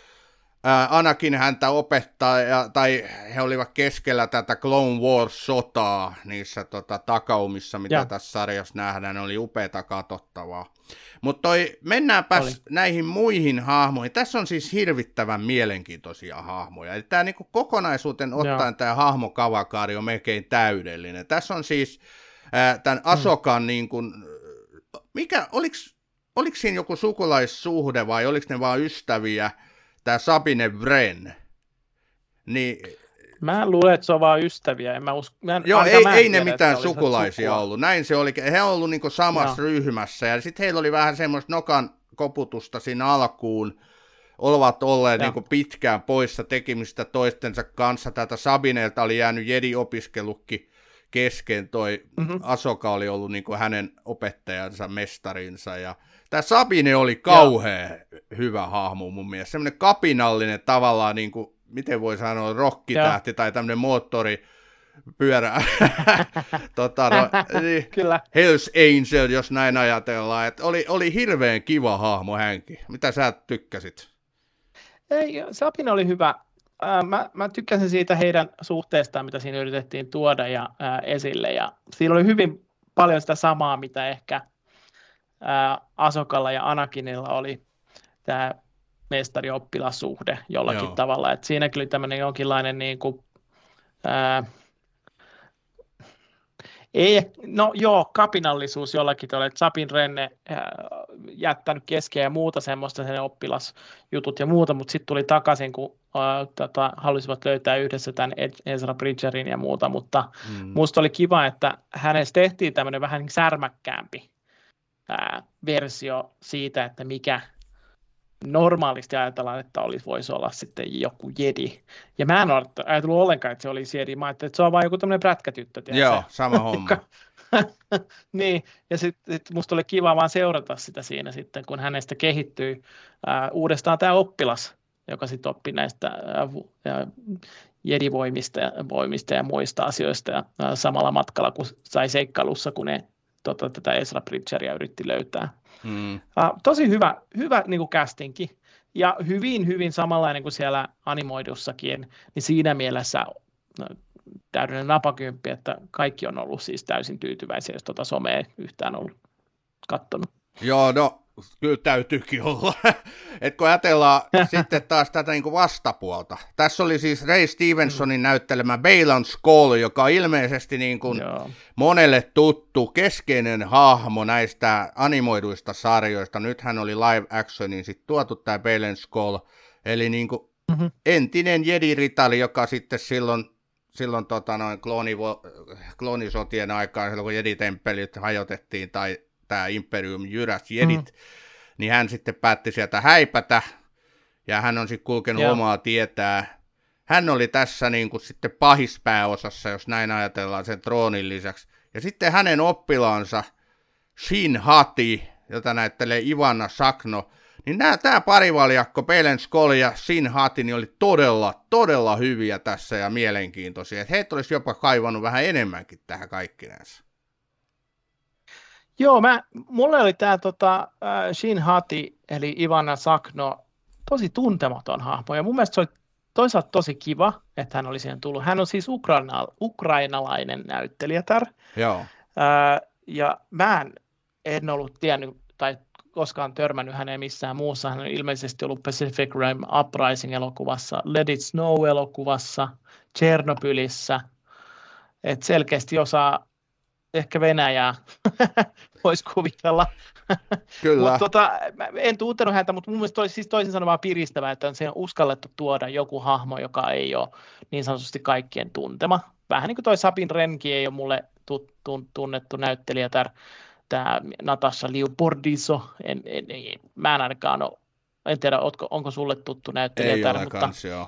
ää, Anakin häntä opettaa, ja, tai he olivat keskellä tätä Clone Wars-sotaa niissä tota, takaumissa, mitä ja. tässä sarjassa nähdään, ne oli upeata katsottavaa. Mutta mennäänpäs oli. näihin muihin hahmoihin. Tässä on siis hirvittävän mielenkiintoisia hahmoja. Eli tämä niinku kokonaisuuten ottaen tämä hahmokavakaari on melkein täydellinen. Tässä on siis äh, tämän Ahsokan, mm. niin kuin, mikä, oliko, oliko siinä joku sukulaissuhde vai oliko ne vaan ystäviä, tämä Sabine Wren? Niin, mä luulen, että se on vaan ystäviä. En mä usko, mä en, Joo, ei, mä en ei tiedä, ne mitään sukulaisia sukua. ollut. Näin se oli. He on ollut niin samassa no. ryhmässä, ja sitten heillä oli vähän semmoista nokan koputusta siinä alkuun. Ovat olleet niin pitkään poissa tekemistä toistensa kanssa. Tätä Sabineelta oli jäänyt Jedi-opiskelukki kesken. Toi mm-hmm. Ahsoka oli ollut niin hänen opettajansa, mestarinsa. Ja tämä Sabine oli kauhean ja. hyvä hahmo mun mielestä. Semmoinen kapinallinen tavallaan niin kuin, miten voi sanoa, rokkitähti tai tämmöinen moottoripyörä, tota, no, niin, Kyllä. Hells Angel, jos näin ajatellaan. Et oli, oli hirveän kiva hahmo hänkin. Mitä sä tykkäsit? Ei, Sabine oli hyvä. Mä, mä tykkäsin siitä heidän suhteestaan, mitä siinä yritettiin tuoda ja, ää, esille. Ja siinä oli hyvin paljon sitä samaa, mitä ehkä ää, Ahsokalla ja Anakinilla oli tämä mestari-oppilassuhde jollakin Joo. tavalla. Et siinäkin oli tämmöinen jonkinlainen niin kuin, ää, ei, no joo, kapinallisuus jollakin tavalla, että Sabine Wren jättänyt keskeä ja muuta semmoista, sen oppilasjutut ja muuta, mutta sitten tuli takaisin, kun ää, tota, halusivat löytää yhdessä tämän Ezra Bridgerin ja muuta, mutta mm. musta oli kiva, että hänestä tehtiin tämmöinen vähän särmäkkäämpi ää, versio siitä, että mikä normaalisti ajatellaan, että olisi, voisi olla sitten joku jedi. Ja mä en ole ajatellut ollenkaan, että se olisi jedi. Mä ajattelin, että se on vain joku tämmöinen prätkätyttö. Joo, sama homma. Niin, ja sitten sit musta oli kiva vaan seurata sitä siinä sitten, kun hänestä kehittyi ää, uudestaan tämä oppilas, joka sitten oppi näistä ää, jedivoimista ja, voimista ja muista asioista ja ää, samalla matkalla, kun sai seikkailussa, kun ne tota, tätä Ezra Bridgeria yritti löytää. Mm. Uh, tosi hyvä, hyvä niin kuin castingki ja hyvin, hyvin samanlainen kuin siellä animoidussakin, niin siinä mielessä no, täydellinen napakymppi, että kaikki on ollut siis täysin tyytyväisiä, jos tuota somea yhtään ollut katsonut. Joo, no Kyllä täytyykin olla. Et kun ajatellaan sitten taas tätä niin kuin vastapuolta. Tässä oli siis Ray Stevensonin näyttelemä Baylan Skoll, joka on ilmeisesti niin kuin monelle tuttu keskeinen hahmo näistä animoiduista sarjoista. Nyt hän oli live actionin sitten tuotu tämä Baylan Skoll, eli niin kuin mm-hmm. entinen Jedi-ritari, joka sitten silloin silloin tota, noin kloonivo, kloonisotien aikaan, silloin kun Jedi-temppelit hajotettiin tai tämä Imperium jyräs Jedit, mm. niin hän sitten päätti sieltä häipätä, ja hän on sitten kulkenut yeah. omaa tietää. Hän oli tässä niin kuin sitten pahispääosassa, jos näin ajatellaan sen troonin lisäksi. Ja sitten hänen oppilaansa Shin Hati, jota näyttelee Ivanna Sakno, niin nämä, tämä parivaljakko, Baylan Skoll ja Shin Hati, niin oli todella, todella hyviä tässä ja mielenkiintoisia. Että heitä olisi jopa kaivannut vähän enemmänkin tähän kaikkinensa. Joo, mä, mulle oli tämä tota, äh, Shin Hati, eli Ivanna Sakno, tosi tuntematon hahmo. Ja mun mielestä se oli toisaalta tosi kiva, että hän oli siihen tullut. Hän on siis ukraina, ukrainalainen näyttelijätär. Joo. Äh, ja mä en, en ollut tiennyt, tai koskaan törmännyt häneen missään muussa. Hän on ilmeisesti ollut Pacific Rim Uprising-elokuvassa, Let It Snow-elokuvassa, Tchernobylissä. Että selkeästi osaa ehkä Venäjää, voisi kuvitella. Kyllä. Mut tota, en tuntenut häntä, mutta mun mielestä olisi siis toisin sanoen vaan piristävää, että on uskallettu tuoda joku hahmo, joka ei ole niin sanotusti kaikkien tuntema. Vähän niin kuin toi Sabine Wrenkin ei ole mulle tunnettu näyttelijätär. Tämä Natasha Liu-Bordizzo, en, en, en, mä en ainakaan ole, en tiedä, onko, onko sulle tuttu näyttelijätär. Ei ole kans, joo.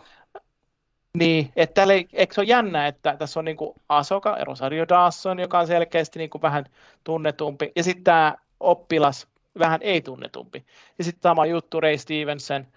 Niin, että täällä ei, eikö se ole jännä, että tässä on niin kuin Ahsoka, Rosario Dawson, joka on selkeästi niin kuin vähän tunnetumpi, ja sitten tämä oppilas vähän ei tunnetumpi. Ja sitten sama juttu, Ray Stevenson,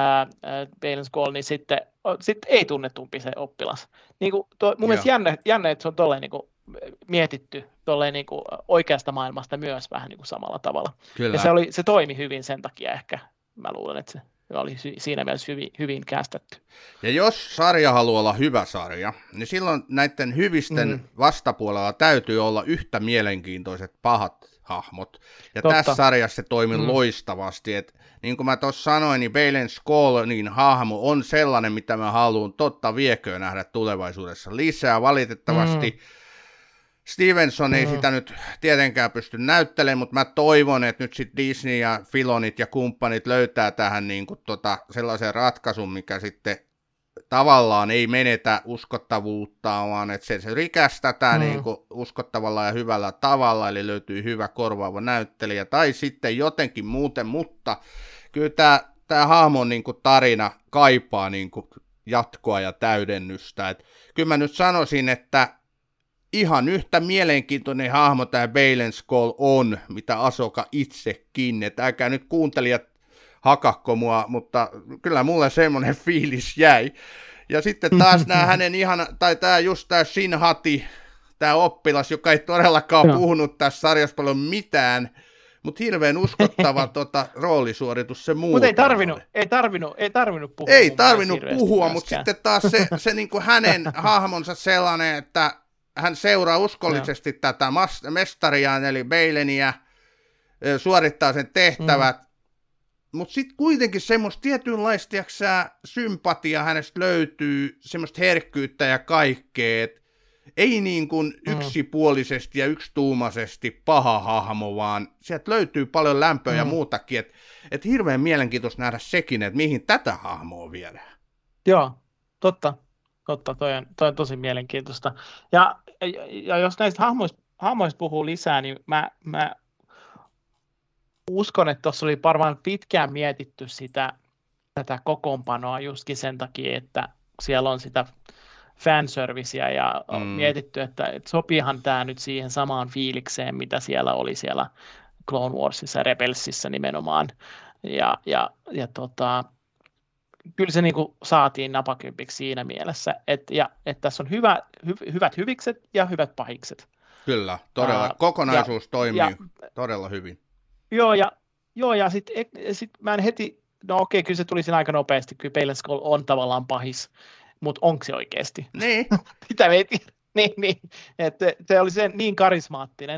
Baylan Skoll, niin sitten sit ei tunnetumpi se oppilas. Niin kuin tuo, mun mielestä jännä, jännä, että se on tolleen niin kuin mietitty tolleen niin kuin oikeasta maailmasta myös vähän niin kuin samalla tavalla. Kyllä. Ja se, oli, se toimi hyvin sen takia ehkä, mä luulen, että se oli siinä mielessä hyvin, hyvin kästetty. Ja jos sarja haluaa olla hyvä sarja, niin silloin näiden hyvisten mm. vastapuolella täytyy olla yhtä mielenkiintoiset pahat hahmot. Ja Totta. Tässä sarjassa se toimi mm. loistavasti. Et, niin kuin mä tuossa sanoin, niin Baylan Skollin hahmo on sellainen, mitä mä haluan totta vieköön nähdä tulevaisuudessa lisää. Valitettavasti mm. Stevenson ei mm. sitä nyt tietenkään pysty näyttelemään, mutta mä toivon, että nyt sitten Disney ja Filonit ja kumppanit löytää tähän niin kuin tota sellaisen ratkaisun, mikä sitten tavallaan ei menetä uskottavuutta, vaan että se, se rikästetään mm. niin kuin uskottavalla ja hyvällä tavalla, eli löytyy hyvä korvaava näyttelijä, tai sitten jotenkin muuten, mutta kyllä tämä, tämä hahmon niin kuin tarina kaipaa niin kuin jatkoa ja täydennystä. Et kyllä mä nyt sanoisin, että ihan yhtä mielenkiintoinen hahmo tämä Baylan Skoll on, mitä Ahsoka itsekin, että älkää nyt kuuntelijat hakakko mua, mutta kyllä mulle semmoinen fiilis jäi. Ja sitten taas nämä hänen ihana, tai tämä just tämä Shin Hati, tämä oppilas, joka ei todellakaan no. puhunut tässä sarjassa paljon mitään, mutta hirveän uskottava tota, roolisuoritus se muuta. Mutta ei tarvinnut, ei tarvinnut, ei tarvinnut puhua. Ei tarvinnut puhua, mutta sitten taas se, se niin kuin hänen hahmonsa sellainen, että hän seuraa uskollisesti no. tätä mestariaan, eli Baylania, suorittaa sen tehtävät, mm. mutta sitten kuitenkin semmoista tietynlaista sympatiaa hänestä löytyy, semmoista herkkyyttä ja kaikkea, et ei niin kuin mm. yksipuolisesti ja yksituumaisesti paha hahmo, vaan sieltä löytyy paljon lämpöä mm. ja muutakin, että et hirveän mielenkiintoista nähdä sekin, että mihin tätä hahmoa viedään. Joo, totta. Totta, toi on, toi on tosi mielenkiintoista. Ja, ja, ja jos näistä hahmoista, hahmoista puhuu lisää, niin mä, mä uskon, että tuossa oli varmaan pitkään mietitty sitä, tätä kokoonpanoa justkin sen takia, että siellä on sitä fanserviceä ja on mm. mietitty, että, että sopiihan tämä nyt siihen samaan fiilikseen, mitä siellä oli siellä Clone Warsissa ja Rebelsissä nimenomaan. Ja, ja, ja tota... Kyllä se niin kuin saatiin napakympiksi siinä mielessä, että, ja, että tässä on hyvä, hy, hyvät hyvikset ja hyvät pahikset. Kyllä, todella. Uh, Kokonaisuus ja, toimii ja, todella hyvin. Joo, ja, joo, ja sitten sit mä en heti, no okei, kyllä se tuli siinä aika nopeasti, kyllä Baylan Skoll on tavallaan pahis, mutta onko se oikeasti? Niin. Mitä me ei tiedä. Niin, niin. Että se oli se niin karismaattinen.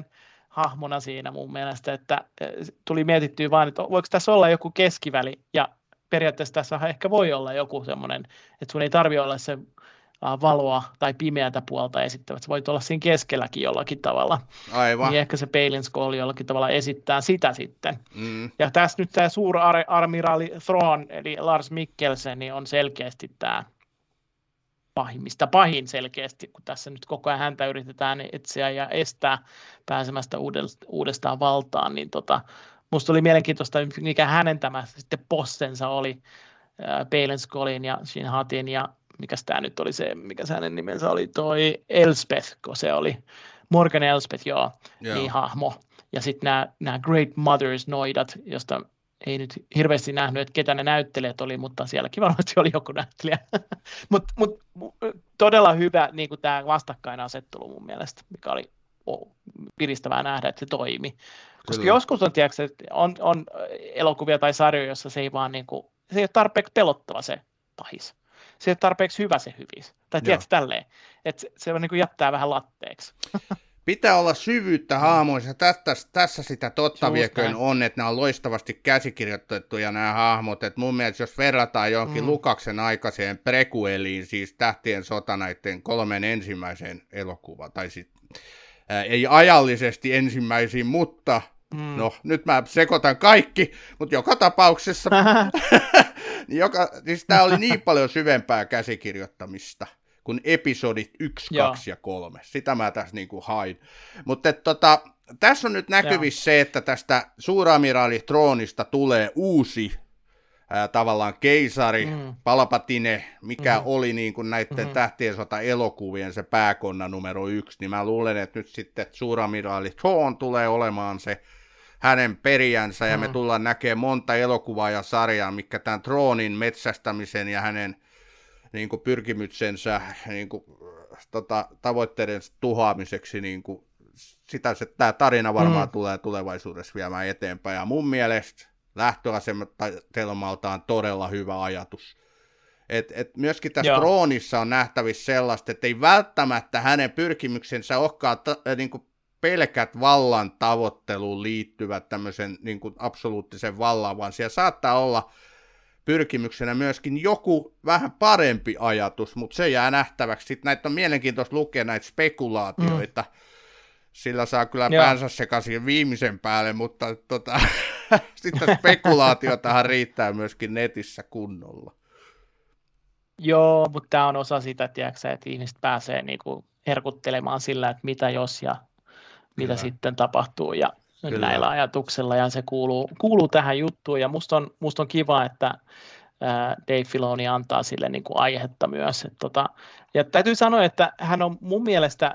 hahmona siinä mun mielestä, että tuli mietittyä vaan, että voiko tässä olla joku keskiväli, ja periaatteessa tässä ehkä voi olla joku semmoinen, että sun ei tarvitse olla se valoa tai pimeätä puolta esittävät, sä voit olla siinä keskelläkin jollakin tavalla. Aivan. Niin ehkä se Baylan Skoll jollakin tavalla esittää sitä sitten. Mm. Ja tässä nyt tämä suuradmiraali Thrawn, eli Lars Mikkelsen, niin on selkeästi tämä pahimmista pahin selkeästi, kun tässä nyt koko ajan häntä yritetään etsiä ja estää pääsemästä uudestaan valtaan, niin tota, musta oli mielenkiintoista, mikä hänen tämä sitten possensa oli, Baylan Skollin ja Shin Hatin ja mikäs tämä nyt oli se, mikä se hänen nimensä oli, toi Elspeth, kun se oli, Morgan Elspeth, joo, joo. Niin hahmo. Ja sitten nämä, nämä Great Mothers noidat, josta ei nyt hirveästi nähnyt, että ketä ne näyttelijät oli, mutta sielläkin varmasti oli joku näyttelijä. Mutta mut, todella hyvä niin tämä vastakkainasettelu mun mielestä, mikä oli oh, piristävää nähdä, että se toimi. Koska Kyllä. joskus on, tiedätkö, on, on elokuvia tai sarjoja, jossa se ei vaan, niin kuin, se ei ole tarpeeksi pelottava se pahis. Se ei ole tarpeeksi hyvä se hyvis. Tai tiedätkö tälleen, että se, se niin kuin jättää vähän latteeksi. Pitää olla syvyyttä hahmoissa. Tässä, tässä sitä totta vieköön on, että nämä on loistavasti käsikirjoitettuja nämä hahmot. Et mun mielestä jos verrataan johonkin mm. Lukaksen aikaiseen prequeliin, siis Tähtien sota näiden kolmen ensimmäiseen elokuvaan, tai sit, ää, ei ajallisesti ensimmäisiin, mutta mm. no nyt mä sekoitan kaikki, mutta joka tapauksessa joka, siis tämä oli niin paljon syvempää käsikirjoittamista kuin episodit yksi, kaksi ja kolme. Sitä mä tässä niin kuin hain. Mutta tota, tässä on nyt näkyvissä se, että tästä suuramiraali Thrawnista tulee uusi ää, tavallaan keisari, mm. Palpatine, mikä mm. oli niin kuin näiden mm. Tähtien sota-elokuvien se pääkonna numero yksi. Niin mä luulen, että nyt sitten suuramiraali Thrawn tulee olemaan se hänen perijänsä, ja mm. me tullaan näkemään monta elokuvaa ja sarjaa, mikä tämän Thrawnin metsästämisen ja hänen niin kuin pyrkimyksensä niin kuin, tota, tavoitteiden tuhoamiseksi, niin kuin, sitä se, tämä tarina varmaan mm. tulee tulevaisuudessa viemään eteenpäin, ja mun mielestä lähtöasetelmaltaan todella hyvä ajatus. Et, et myöskin tässä Thrawnissa on nähtävissä sellaista, että ei välttämättä hänen pyrkimyksensä olekaan ta, niin kuin pelkät vallan tavoitteluun liittyvät tämmöisen niin kuin absoluuttisen vallan, vaan siellä saattaa olla pyrkimyksenä myöskin joku vähän parempi ajatus, mutta se jää nähtäväksi. Sitten näitä on mielenkiintoista lukea näitä spekulaatioita, mm. sillä saa kyllä Joo. päänsä sekaisin viimeisen päälle, mutta tota, sitten spekulaatiotahan riittää myöskin netissä kunnolla. Joo, mutta tämä on osa sitä, tiedätkö, että ihmiset pääsee niinku herkuttelemaan sillä, että mitä jos ja mitä Kyllä. sitten tapahtuu ja Kyllä. näillä ajatuksilla, ja se kuuluu, kuuluu tähän juttuun, ja musta on, musta on kiva, että ää, Dave Filoni antaa sille niin kuin aihetta myös. Et, tota, ja täytyy sanoa, että hän on mun mielestä,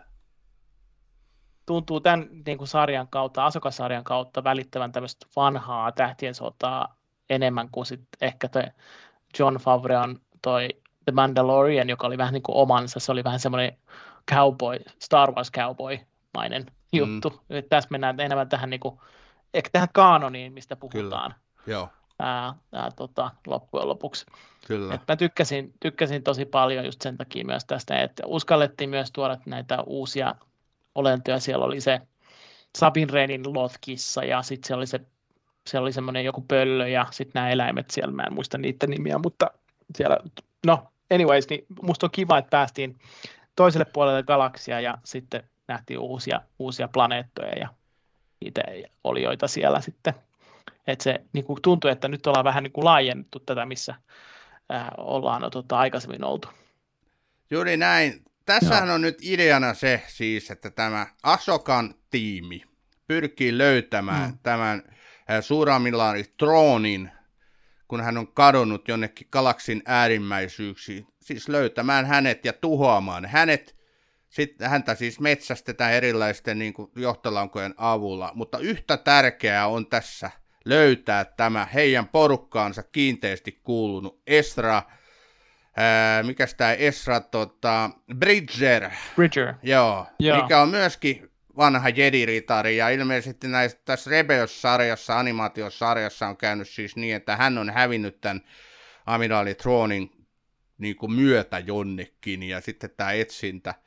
tuntuu tämän niin kuin sarjan kautta, Ahsoka-sarjan kautta välittävän tämmöistä vanhaa Tähtien sotaa enemmän kuin sit ehkä te Jon Favreon toi The Mandalorian, joka oli vähän niin kuin omansa, se oli vähän semmoinen cowboy, Star Wars cowboy-mainen juttu. Mm. Tässä mennään enemmän tähän, niin kuin, ehkä tähän kaanoniin, mistä puhutaan. Joo. Ää, ää, tota, loppujen lopuksi. Kyllä. Et mä tykkäsin, tykkäsin tosi paljon just sen takia myös tästä, että uskallettiin myös tuoda näitä uusia olentoja. Siellä oli se Sabine Wrenin Lothkissa, ja sitten siellä oli, se, siellä oli semmoinen joku pöllö, ja sitten nämä eläimet siellä, mä en muista niiden nimiä, mutta siellä, no anyways, niin musta on kiva, että päästiin toiselle puolelle galaksia, ja sitten nähtiin uusia, uusia planeettoja ja niitä olioita siellä sitten. Että se niin kuin tuntui, että nyt ollaan vähän niin kuin laajennettu tätä, missä ää, ollaan no, tota, aikaisemmin oltu. Juuri näin. Tässähän no. on nyt ideana se siis, että tämä Ahsokan tiimi pyrkii löytämään mm. tämän suuramiraali Thrawnin, kun hän on kadonnut jonnekin galaksin äärimmäisyyksiin, siis löytämään hänet ja tuhoamaan hänet. Sitten häntä siis metsästetään erilaisten niin kuin johtolankojen avulla, mutta yhtä tärkeää on tässä löytää tämä heidän porukkaansa kiinteästi kuulunut Ezra, ää, mikäs tämä Ezra, tota, Bridger, Bridger. Joo, Joo. mikä on myöskin vanha Jedi-ritari, ja ilmeisesti näissä, tässä Rebels-sarjassa, animaatiosarjassa on käynyt siis niin, että hän on hävinnyt tämän amiraali Thrawnin niin kuin myötä jonnekin, ja sitten tämä etsintä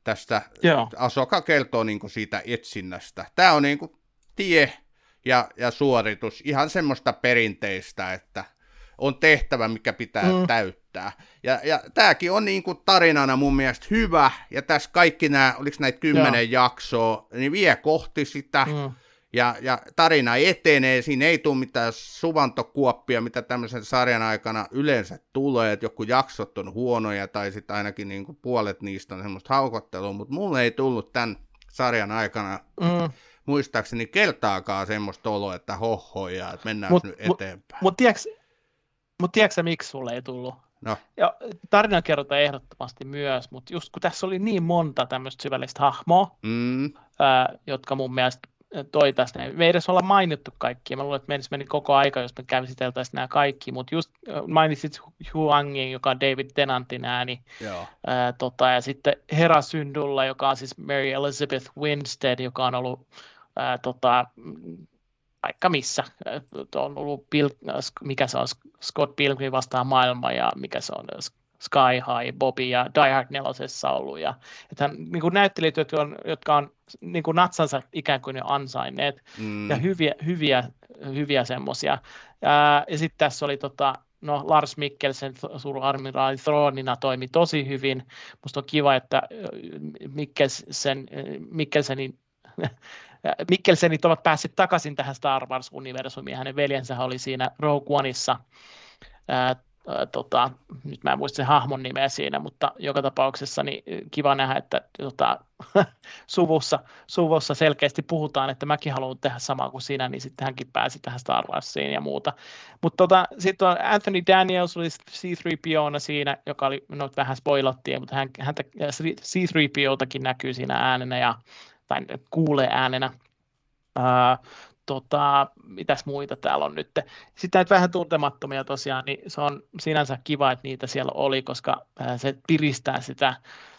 tästä Joo. Ahsoka kertoo niin kuin siitä etsinnästä. Tämä on niin kuin tie ja, ja suoritus, ihan semmoista perinteistä, että on tehtävä, mikä pitää mm. täyttää. Ja, ja tämäkin on niin kuin tarinana mun mielestä hyvä, ja tässä kaikki nämä, oliko näitä kymmenen Joo. jaksoa, niin vie kohti sitä, mm. ja, ja tarina etenee, siinä ei tule mitään suvantokuoppia, mitä tämmöisen sarjan aikana yleensä tulee, että joku jaksot on huonoja, tai sitten ainakin niin kuin puolet niistä on semmoista haukottelua, mutta mulle ei tullut tämän sarjan aikana mm. muistaakseni kertaakaan semmoista oloa, että hohoja, että mennään mut, nyt eteenpäin. Mutta tiedätkö, Mutta tiedätkö miksi sulle ei tullut? No. Ja tarina kerrotaan ehdottomasti myös, mutta just kun tässä oli niin monta tämmöistä syvällistä hahmoa, mm. ää, jotka mun mielestä toi tästä. Me ei edes olla mainittu kaikkia. Mä luulen, että meidän meni koko aika, jos me käsiteltäisiin nämä kaikki, mutta just mainitsit Huangin, joka on David Tennantin ääni, ää, tota, ja sitten Hera Syndulla, joka on siis Mary Elizabeth Winstead, joka on ollut ää, tota, vaikka missä, on ollut Bill, mikä se on, Scott Pilgrim vastaan maailma ja mikä se on, Sky High, Bobby ja Die Hard nelosessa ollut. Ja, että hän, niin kuin näyttelijät, jotka on, jotka on niin kuin natsansa ikään kuin jo ansainneet mm. ja hyviä, hyviä, hyviä semmoisia. Ja, ja sitten tässä oli tota, no, Lars Mikkelsen suuradmiraali Thronina toimi tosi hyvin. Musta on kiva, että Mikkelsen, Mikkelsenin Mikkelsenit ovat päässeet takaisin tähän Star Wars-universumiin. Hänen veljensä oli siinä Rogue Oneissa. Ää, ää, tota, nyt mä en muista sen hahmon nimeä siinä, mutta joka tapauksessa niin kiva nähdä, että tota, suvussa, suvussa selkeästi puhutaan, että mäkin haluan tehdä samaa kuin sinä, niin sitten hänkin pääsi tähän Star Warsiin ja muuta. Mutta tota, sitten on Anthony Daniels oli C three P O:na siinä, joka oli, no vähän spoilattiin, mutta hän, häntä C three P O:takin näkyy siinä äänenä ja tai kuulee äänenä. Ää, tota, mitäs muita täällä on nyt? Sitten näitä vähän tuntemattomia tosiaan, niin se on sinänsä kiva, että niitä siellä oli, koska ää, se piristää sitä,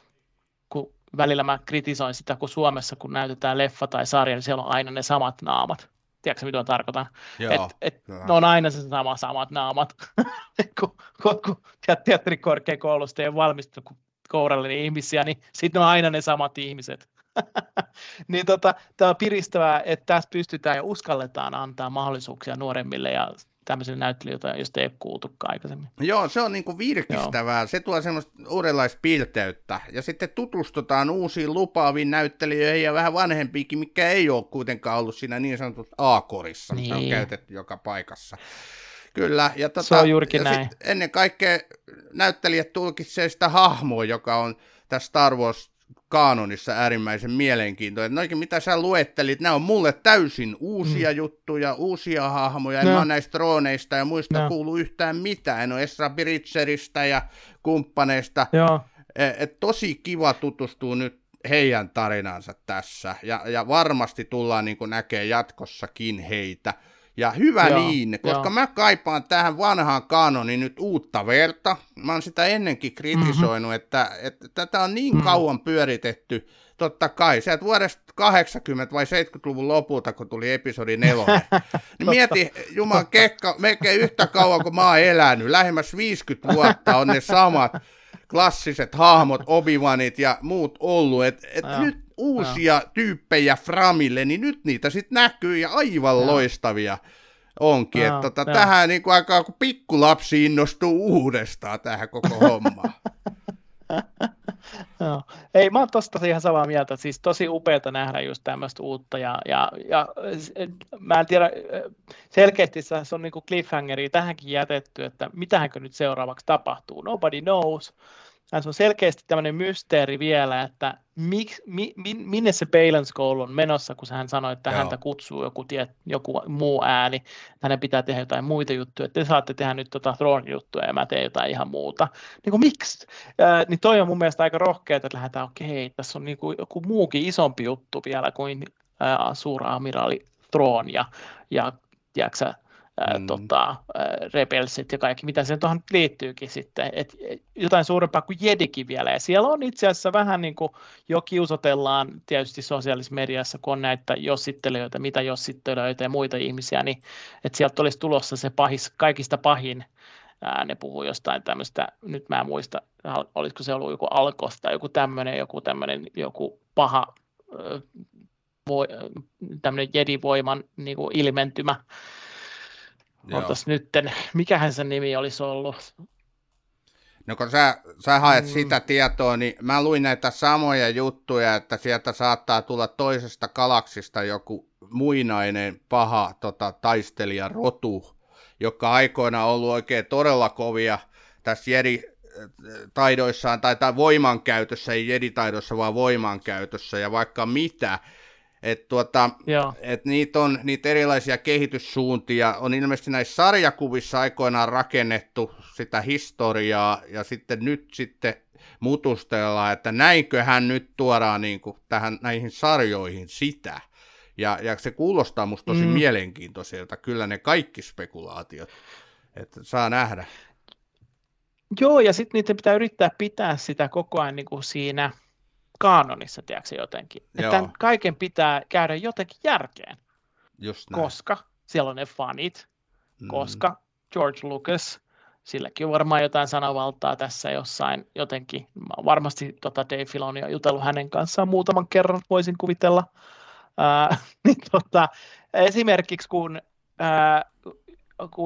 kun välillä mä kritisoin sitä, kun Suomessa, kun näytetään leffa tai sarja, niin siellä on aina ne samat naamat. Tiedätkö, mitä tarkoitan? Että et, ne on aina se sama samat naamat, kun, kun, kun teatterikorkeakoulusta ei ole valmistunut kourallinen ihmisiä, niin sitten on aina ne samat ihmiset. Niin tota, tämä on piristävää, että tässä pystytään ja uskalletaan antaa mahdollisuuksia nuoremmille ja tämmöisille näyttelijöille, joista ei ole kuultukaan aikaisemmin. Joo, se on niinku virkistävää. Joo. Se tuo semmoista uudenlaista pilteyttä. Ja sitten tutustutaan uusiin lupaaviin näyttelijöihin ja vähän vanhempiinkin, mikä ei ole kuitenkaan ollut siinä niin sanotussa A-korissa, niin. Mitä on käytetty joka paikassa. Kyllä. Ja tota, se on juurikin näin. Ennen kaikkea näyttelijät tulkitsevat sitä hahmoa, joka on tässä Star Wars kaanonissa äärimmäisen mielenkiintoinen. Noikin mitä sä luettelit, nämä on mulle täysin uusia mm. juttuja, uusia hahmoja, en no. ole näistä trooneista ja muista no. kuulu yhtään mitään, en ole Ezra Bridgeristä ja kumppaneista. Et, et tosi kiva tutustua nyt heidän tarinansa tässä, ja, ja varmasti tullaan niin kuin näkemään jatkossakin heitä. Ja hyvä joo, niin, koska joo. mä kaipaan tähän vanhaan kanoniin nyt uutta verta. Mä oon sitä ennenkin kritisoinut, mm-hmm. että, että tätä on niin mm-hmm. kauan pyöritetty. Totta kai, sieltä vuodesta kahdeksankymmentä- vai seitsemänkymmentäluvun lopulta, kun tuli episodi nelonen. Niin mieti, Juman kekka, melkein yhtä kauan kuin mä oon elänyt. Lähemmäs viisikymmentä vuotta on ne samat klassiset hahmot, Obi-Wanit ja muut ollut. Et, et nyt uusia ja. tyyppejä Framille, niin nyt niitä sitten näkyy ja aivan ja. loistavia onkin. Ja, että tota, tähän niin kuin aikaa, kun pikkulapsi innostuu uudestaan tähän koko hommaan. No. Ei, mä oon tosta ihan samaa mieltä. Siis tosi upeata nähdä just tämmöistä uutta. Ja, ja, ja mä en tiedä, selkeästi se on niin kuin cliffhangeri tähänkin jätetty, että mitähänkö nyt seuraavaksi tapahtuu. Nobody knows. Se on selkeästi tämmöinen mysteeri vielä, että mik, mi, minne se Baylan Skoll on menossa, kun hän sanoi, että Joo. häntä kutsuu joku, tiet, joku muu ääni, että hänen pitää tehdä jotain muita juttuja, että te saatte tehdä nyt tota Throne-juttuja ja mä teen jotain ihan muuta. Niin kuin miksi? Ää, niin toi on mun mielestä aika rohkeaa, että lähdetään, okei, okay, tässä on niin kuin joku muukin isompi juttu vielä kuin ää, suuramiraali Thrawn ja, ja tiedätkö, Ää, mm. tota, ää, rebelsit ja kaikki, mitä se tuohon liittyykin sitten, et, et, jotain suurempaa kuin Jedikin vielä, ja siellä on itse asiassa vähän niin kuin jo kiusotellaan tietysti sosiaalisessa mediassa, kun on näitä jossittelijoita, mitä jossittelijoita ja muita ihmisiä, niin että sieltä olisi tulossa se pahis, kaikista pahin Ää, ne puhuu jostain tämmöistä, nyt mä en muista, olisiko se ollut joku Alkoth tai joku tämmöinen, joku tämmöinen, joku paha voi, tämmöinen jedivoiman niin kuin ilmentymä. Otas nytten, mikähän sen nimi olisi ollut? No kun sä, sä haet Mm. sitä tietoa, niin mä luin näitä samoja juttuja, että sieltä saattaa tulla toisesta galaksista joku muinainen paha tota, taistelijarotu, joka aikoina on ollut oikein todella kovia tässä jedi-taidoissaan, tai, tai voimankäytössä, ei jeditaidoissa, vaan voimankäytössä, ja vaikka mitä. Että tuota, et niitä on niitä erilaisia kehityssuuntia, on ilmeisesti näissä sarjakuvissa aikoinaan rakennettu sitä historiaa, ja sitten nyt sitten mutustellaan, että näinköhän nyt tuodaan niin kuin tähän, näihin sarjoihin sitä. Ja, ja se kuulostaa musta tosi mm. mielenkiintoiselta, kyllä ne kaikki spekulaatiot, että saa nähdä. Joo, ja sitten niitä pitää yrittää pitää sitä koko ajan niin kuin siinä kaanonissa, tiedätkö jotenkin. Joo. Että kaiken pitää käydä jotenkin järkeen, just näin. Koska siellä on ne fanit, mm. koska George Lucas, silläkin on varmaan jotain sanavaltaa tässä jossain jotenkin. Varmasti tota Dave Filoni on jutellut hänen kanssaan muutaman kerran, voisin kuvitella. Äh, niin tota, esimerkiksi kun, äh, kun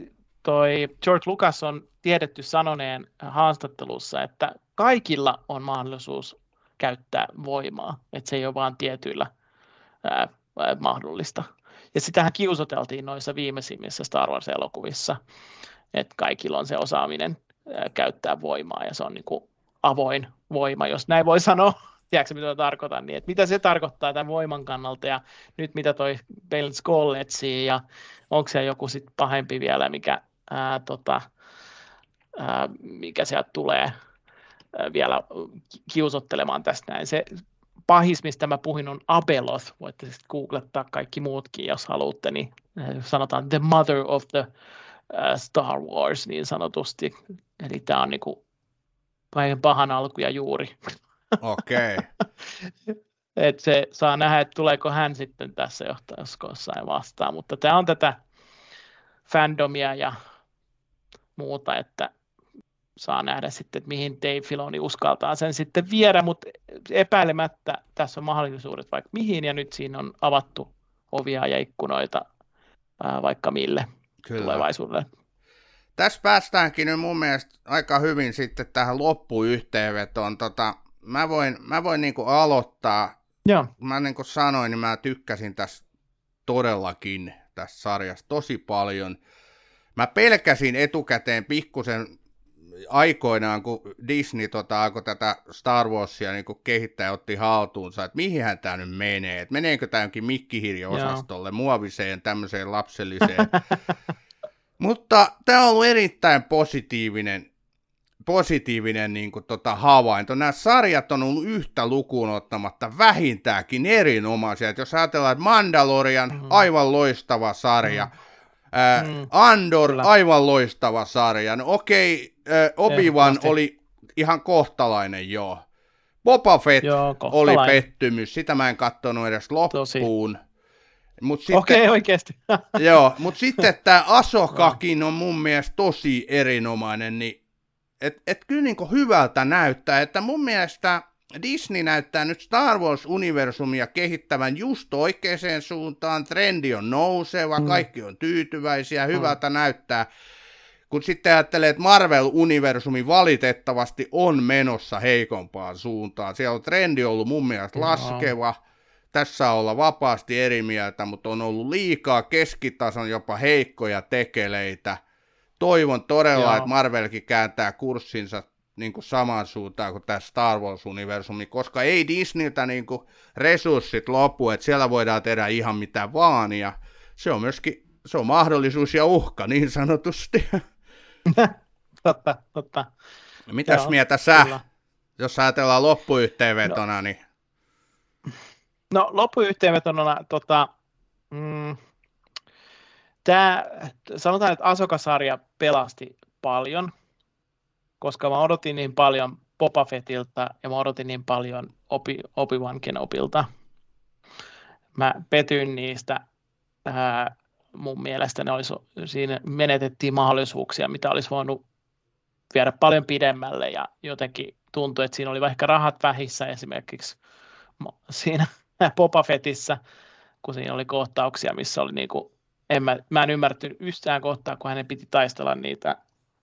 toi George Lucas on tiedetty sanoneen haastattelussa, että kaikilla on mahdollisuus käyttää voimaa, että se ei ole vain tietyillä ää, mahdollista. Ja sitähän kiusoteltiin noissa viimeisimmissä Star Wars-elokuvissa, että kaikilla on se osaaminen ää, käyttää voimaa, ja se on niin kuin avoin voima, jos näin voi sanoa. Tiedätkö, mitä tarkoitan? Niin, että mitä se tarkoittaa tämän voiman kannalta, ja nyt mitä toi Balen Skull etsii, ja onko se joku sitten pahempi vielä, mikä, ää, tota, ää, mikä sieltä tulee vielä kiusottelemaan tästä näin. Se pahis, mistä mä puhin, on Abeloth. Voitte sitten googlettaa kaikki muutkin, jos haluatte. Niin sanotaan the mother of the uh, Star Wars, niin sanotusti. Eli tämä on niinku kaiken pahan alku ja juuri. Okei. Okay. Et se saa nähdä, että tuleeko hän sitten tässä jossain vastaan. Mutta tämä on tätä fandomia ja muuta, että saa nähdä sitten, että mihin Dave Filoni uskaltaa sen sitten viedä, mutta epäilemättä tässä on mahdollisuudet vaikka mihin, ja nyt siinä on avattu ovia ja ikkunoita ää, vaikka mille Kyllä. tulevaisuudelle. Tässä päästäänkin nyt mun mielestä aika hyvin sitten tähän loppuyhteenvetoon. Tota, mä voin, mä voin niin kuin aloittaa. Joo. Mä niin kuin sanoin, niin mä tykkäsin tässä todellakin tässä sarjassa tosi paljon. Mä pelkäsin etukäteen pikkusen aikoinaan, kun Disney tota, alkoi tätä Star Warsia niin kehittää ja otti haltuunsa, että mihinhän tämä nyt menee, että meneekö tämä jonkin mikkihirjo-osastolle, muoviseen, tämmöiseen lapselliseen. Mutta tämä on ollut erittäin positiivinen, positiivinen niin kuin, tota, havainto. Nämä sarjat on ollut yhtä lukuun ottamatta vähintäänkin erinomaisia. Et jos ajatellaan, että Mandalorian, mm-hmm. aivan loistava sarja, mm-hmm. Äh, mm, Andor, kyllä. aivan loistava sarja. No okei, äh, Obi-Wan oli ihan kohtalainen, joo. Boba Fett joo, oli pettymys, sitä mä en katsonut edes loppuun. Okei, okay, oikeasti. Joo, mutta sitten tämä Ahsokakin on mun mielestä tosi erinomainen, niin et, et kyllä niinku hyvältä näyttää, että mun mielestä Disney näyttää nyt Star Wars-universumia kehittävän just oikeaan suuntaan, trendi on nouseva, mm. kaikki on tyytyväisiä, hyvältä mm. näyttää. Kun sitten ajattelee, että Marvel-universumi valitettavasti on menossa heikompaan suuntaan. Siellä on trendi ollut mun mielestä laskeva, tässä olla vapaasti eri mieltä, mutta on ollut liikaa keskitason jopa heikkoja tekeleitä. Toivon todella, Joo. että Marvelkin kääntää kurssinsa niin kuin samaan suuntaan kuin tämä Star Wars-universumi, koska ei Disneyltä niin kuin resurssit lopu, että siellä voidaan tehdä ihan mitä vaan, ja se on myöskin se on mahdollisuus ja uhka niin sanotusti. totta, totta. Mitäs Joo, mieltä sä, kyllä. jos ajatellaan loppuyhteenvetona? No, niin... no loppuyhteenvetona, tota, mm, tää, sanotaan, että Ahsoka-sarja pelasti paljon, koska mä odotin niin paljon Boba Fettiltä ja mä odotin niin paljon Obi, Obi-Wan Kenobylta. Mä petyin niistä ää, mun mielestä ne olisi, siinä menetettiin mahdollisuuksia, mitä olisi voinut viedä paljon pidemmälle ja jotenkin tuntui, että siinä oli vaikka rahat vähissä esimerkiksi siinä Boba Fettissä, kun siinä oli kohtauksia, missä oli niin kuin, en mä, mä en ymmärtänyt yhtään kohtaa, kun hänen piti taistella niitä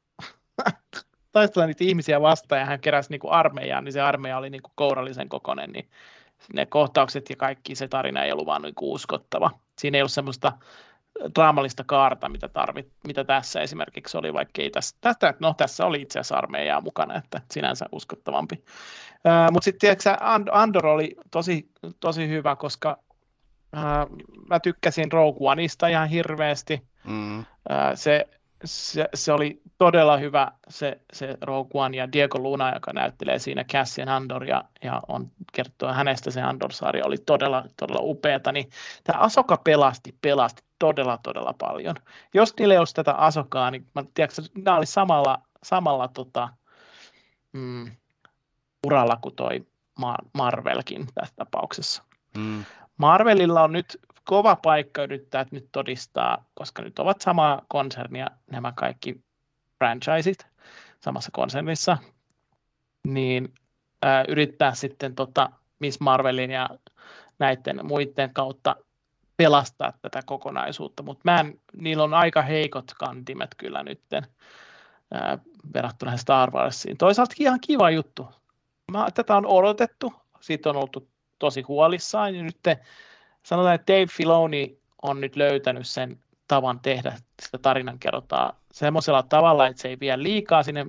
taistella niitä ihmisiä vastaan ja hän keräsi niin kuin armeijaan, niin se armeija oli niin kuin kourallisen kokoinen, niin ne kohtaukset ja kaikki se tarina ei ollut vaan niin kuin uskottava. Siinä ei ollut semmoista draamallista kaarta, mitä, tarvit, mitä tässä esimerkiksi oli, vaikka ei tässä, tästä, no tässä oli itse asiassa armeijaa mukana, että sinänsä uskottavampi. Uh, mutta sitten tiedätkö, Andor oli tosi, tosi hyvä, koska uh, mä tykkäsin Rogue Oneista ihan hirveästi. Mm. Uh, se, se, se oli todella hyvä se, se Rogue One ja Diego Luna, joka näyttelee siinä Cassian Andor ja, ja on kertoo hänestä se Andor-sarja oli todella, todella upeata, niin tämä Ahsoka pelasti, pelasti todella, todella paljon. Jos niillä ei olisi tätä Ahsokaa, niin mä tiedätkö, nämä oli samalla, samalla tota, mm, uralla kuin toi Marvelkin tässä tapauksessa. Mm. Marvelilla on nyt kova paikka yrittää nyt todistaa, koska nyt ovat samaa konsernia nämä kaikki franchiset samassa konsernissa, niin ää, yrittää sitten tota, Miss Marvelin ja näiden muiden kautta pelastaa tätä kokonaisuutta, mutta mä en, niillä on aika heikot kantimet kyllä nytten ää, verrattuna Star Warsiin. Toisaalta ihan kiva juttu. Mä, tätä on odotettu, siitä on oltu tosi huolissaan ja nyt te, sanotaan, että Dave Filoni on nyt löytänyt sen tavan tehdä sitä tarinankerrontaa semmoisella tavalla, että se ei vie liikaa sinne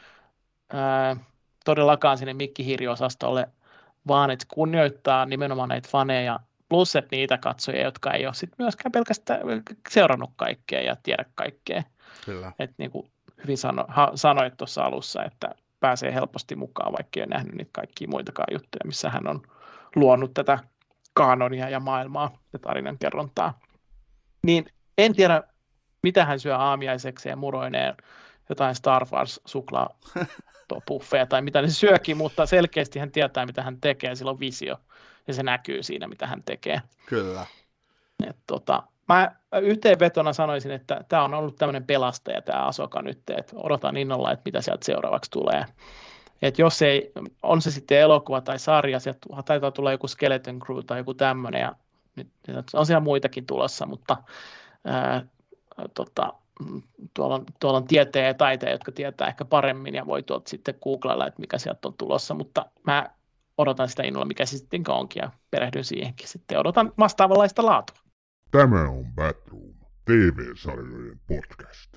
ää, todellakaan sinne mikkihirjo-osastolle, vaan että kunnioittaa nimenomaan näitä faneja, plus että niitä katsojia, jotka ei ole sit myöskään pelkästään seurannut kaikkea ja tiedä kaikkea. Kyllä. Että niin kuin hyvin sano, ha, sanoit tuossa alussa, että pääsee helposti mukaan, vaikka ei ole nähnyt niitä kaikkia muitakaan juttuja, missä hän on luonut tätä kaanonia ja maailmaa ja tarinankerrontaa. Niin en tiedä, mitä hän syö aamiaisekseen muroineen, jotain Star Wars suklaapuffeja tai mitä ne syökin, mutta selkeästi hän tietää, mitä hän tekee, sillä on visio ja se näkyy siinä, mitä hän tekee. Kyllä. Et tota, mä yhteenvetona sanoisin, että tämä on ollut tämmöinen pelastaja tämä Ahsoka nyt, että odotan innolla, että mitä sieltä seuraavaksi tulee. Et jos ei, on se sitten elokuva tai sarja, sieltä taitaa tulla joku Skeleton Crew tai joku tämmöinen, ja nyt on siellä muitakin tulossa, mutta ää, tota, tuolla, on, tuolla on tieteen ja taiteen, jotka tietää ehkä paremmin ja voi tuolta sitten googlailla, että mikä sieltä on tulossa, mutta mä odotan sitä innolla, mikä se sitten onkin ja perehdyn siihenkin sitten. Odotan vastaavanlaista laatua. Tämä on Batroom, T V-sarjojen podcast.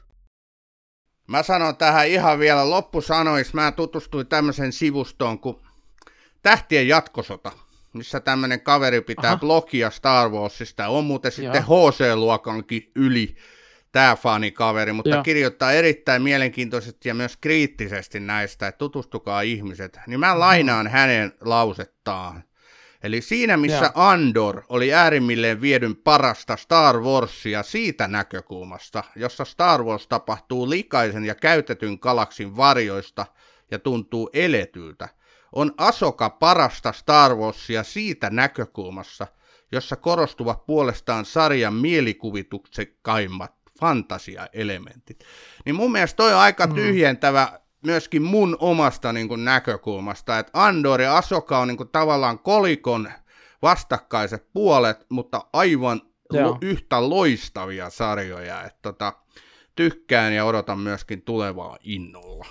Mä sanon tähän ihan vielä loppusanoissa. Mä tutustuin tämmöisen sivustoon kuin Tähtien jatkosota, missä tämmöinen kaveri pitää Aha. blogia Star Warsista. On muuten sitten H C-luokankin yli tämä fanikaveri, mutta Joo. kirjoittaa erittäin mielenkiintoisesti ja myös kriittisesti näistä, että tutustukaa ihmiset. Niin mä lainaan mm-hmm. hänen lausettaan. Eli siinä, missä Joo. Andor oli äärimmilleen viedyn parasta Star Warsia siitä näkökulmasta, jossa Star Wars tapahtuu likaisen ja käytetyn galaksin varjoista ja tuntuu eletyltä, on Ahsoka parasta Star Warsia siitä näkökulmassa, jossa korostuvat puolestaan sarjan mielikuvituksekkaimmat fantasiaelementit. Niin mun mielestä toi on aika tyhjentävä myöskin mun omasta niin kuin, näkökulmasta, että Andor ja Ahsoka on niin kuin, tavallaan kolikon vastakkaiset puolet, mutta aivan lo- yhtä loistavia sarjoja, että tota, tykkään ja odotan myöskin tulevaa innolla.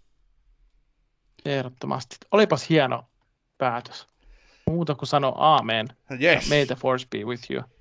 Ehdottomasti. Olipas hieno päätös. Muuta kuin sano aamen. Yes. May the force be with you.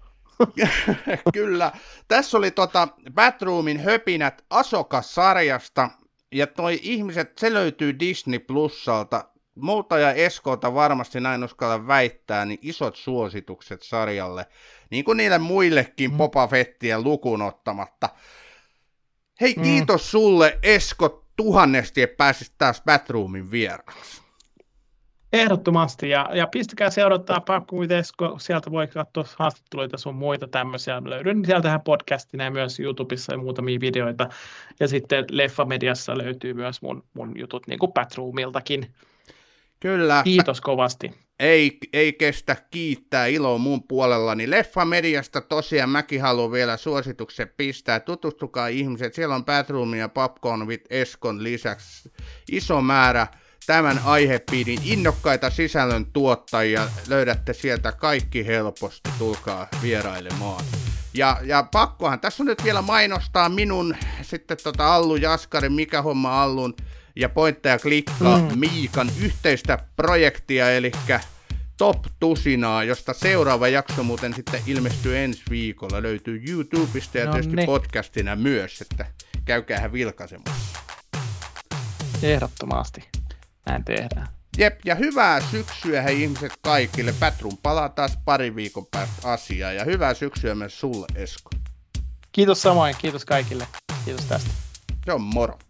Kyllä. Tässä oli tota Batroomin höpinät Ahsoka-sarjasta. Ja toi ihmiset, se löytyy Disney Plusalta. Multa ja Eskolta varmasti näin uskalla väittää, niin isot suositukset sarjalle. Niin kuin niille muillekin mm. Boba Fettiä lukuun ottamatta. Hei, mm. kiitos sulle Esko tuhannesti, että pääsit taas Batroomin vieraaksi. Ehdottomasti, ja, ja pistäkää seurattaa Pakkuit Esko, sieltä voi katsoa haastatteluita sun muita tämmöisiä. Löydyn sieltähän podcastina ja myös YouTubessa ja muutamia videoita. Ja sitten Leffamediassa löytyy myös mun, mun jutut niin kuin Batroomiltakin. Kyllä. Kiitos kovasti. Ei, ei kestä kiittää, ilo mun puolellani. Leffamediasta tosiaan mäkin haluan vielä suosituksen pistää. Tutustukaa ihmiset, siellä on Batroom ja Popcorn with Eskon lisäksi iso määrä tämän aihepiirin innokkaita sisällön tuottajia. Löydätte sieltä kaikki helposti, tulkaa vierailemaan. Ja, ja pakkohan tässä on nyt vielä mainostaa minun, sitten tota Allu Jaskarin, Mikä homma Allun ja Pointtaja Klikkaa mm. Miikan yhteistä projektia, eli Top Tusinaa, josta seuraava jakso muuten sitten ilmestyy ensi viikolla. Löytyy YouTubesta ja no tietysti niin. podcastina myös, että käykäähän vilkaisemassa. Ehdottomasti. Näin tehdään. Jep, ja hyvää syksyä hei ihmiset kaikille. Batroom palaa taas pari viikon päästä asiaa, ja hyvää syksyä myös sulle, Esko. Kiitos samoin, kiitos kaikille. Kiitos tästä. Se on moro.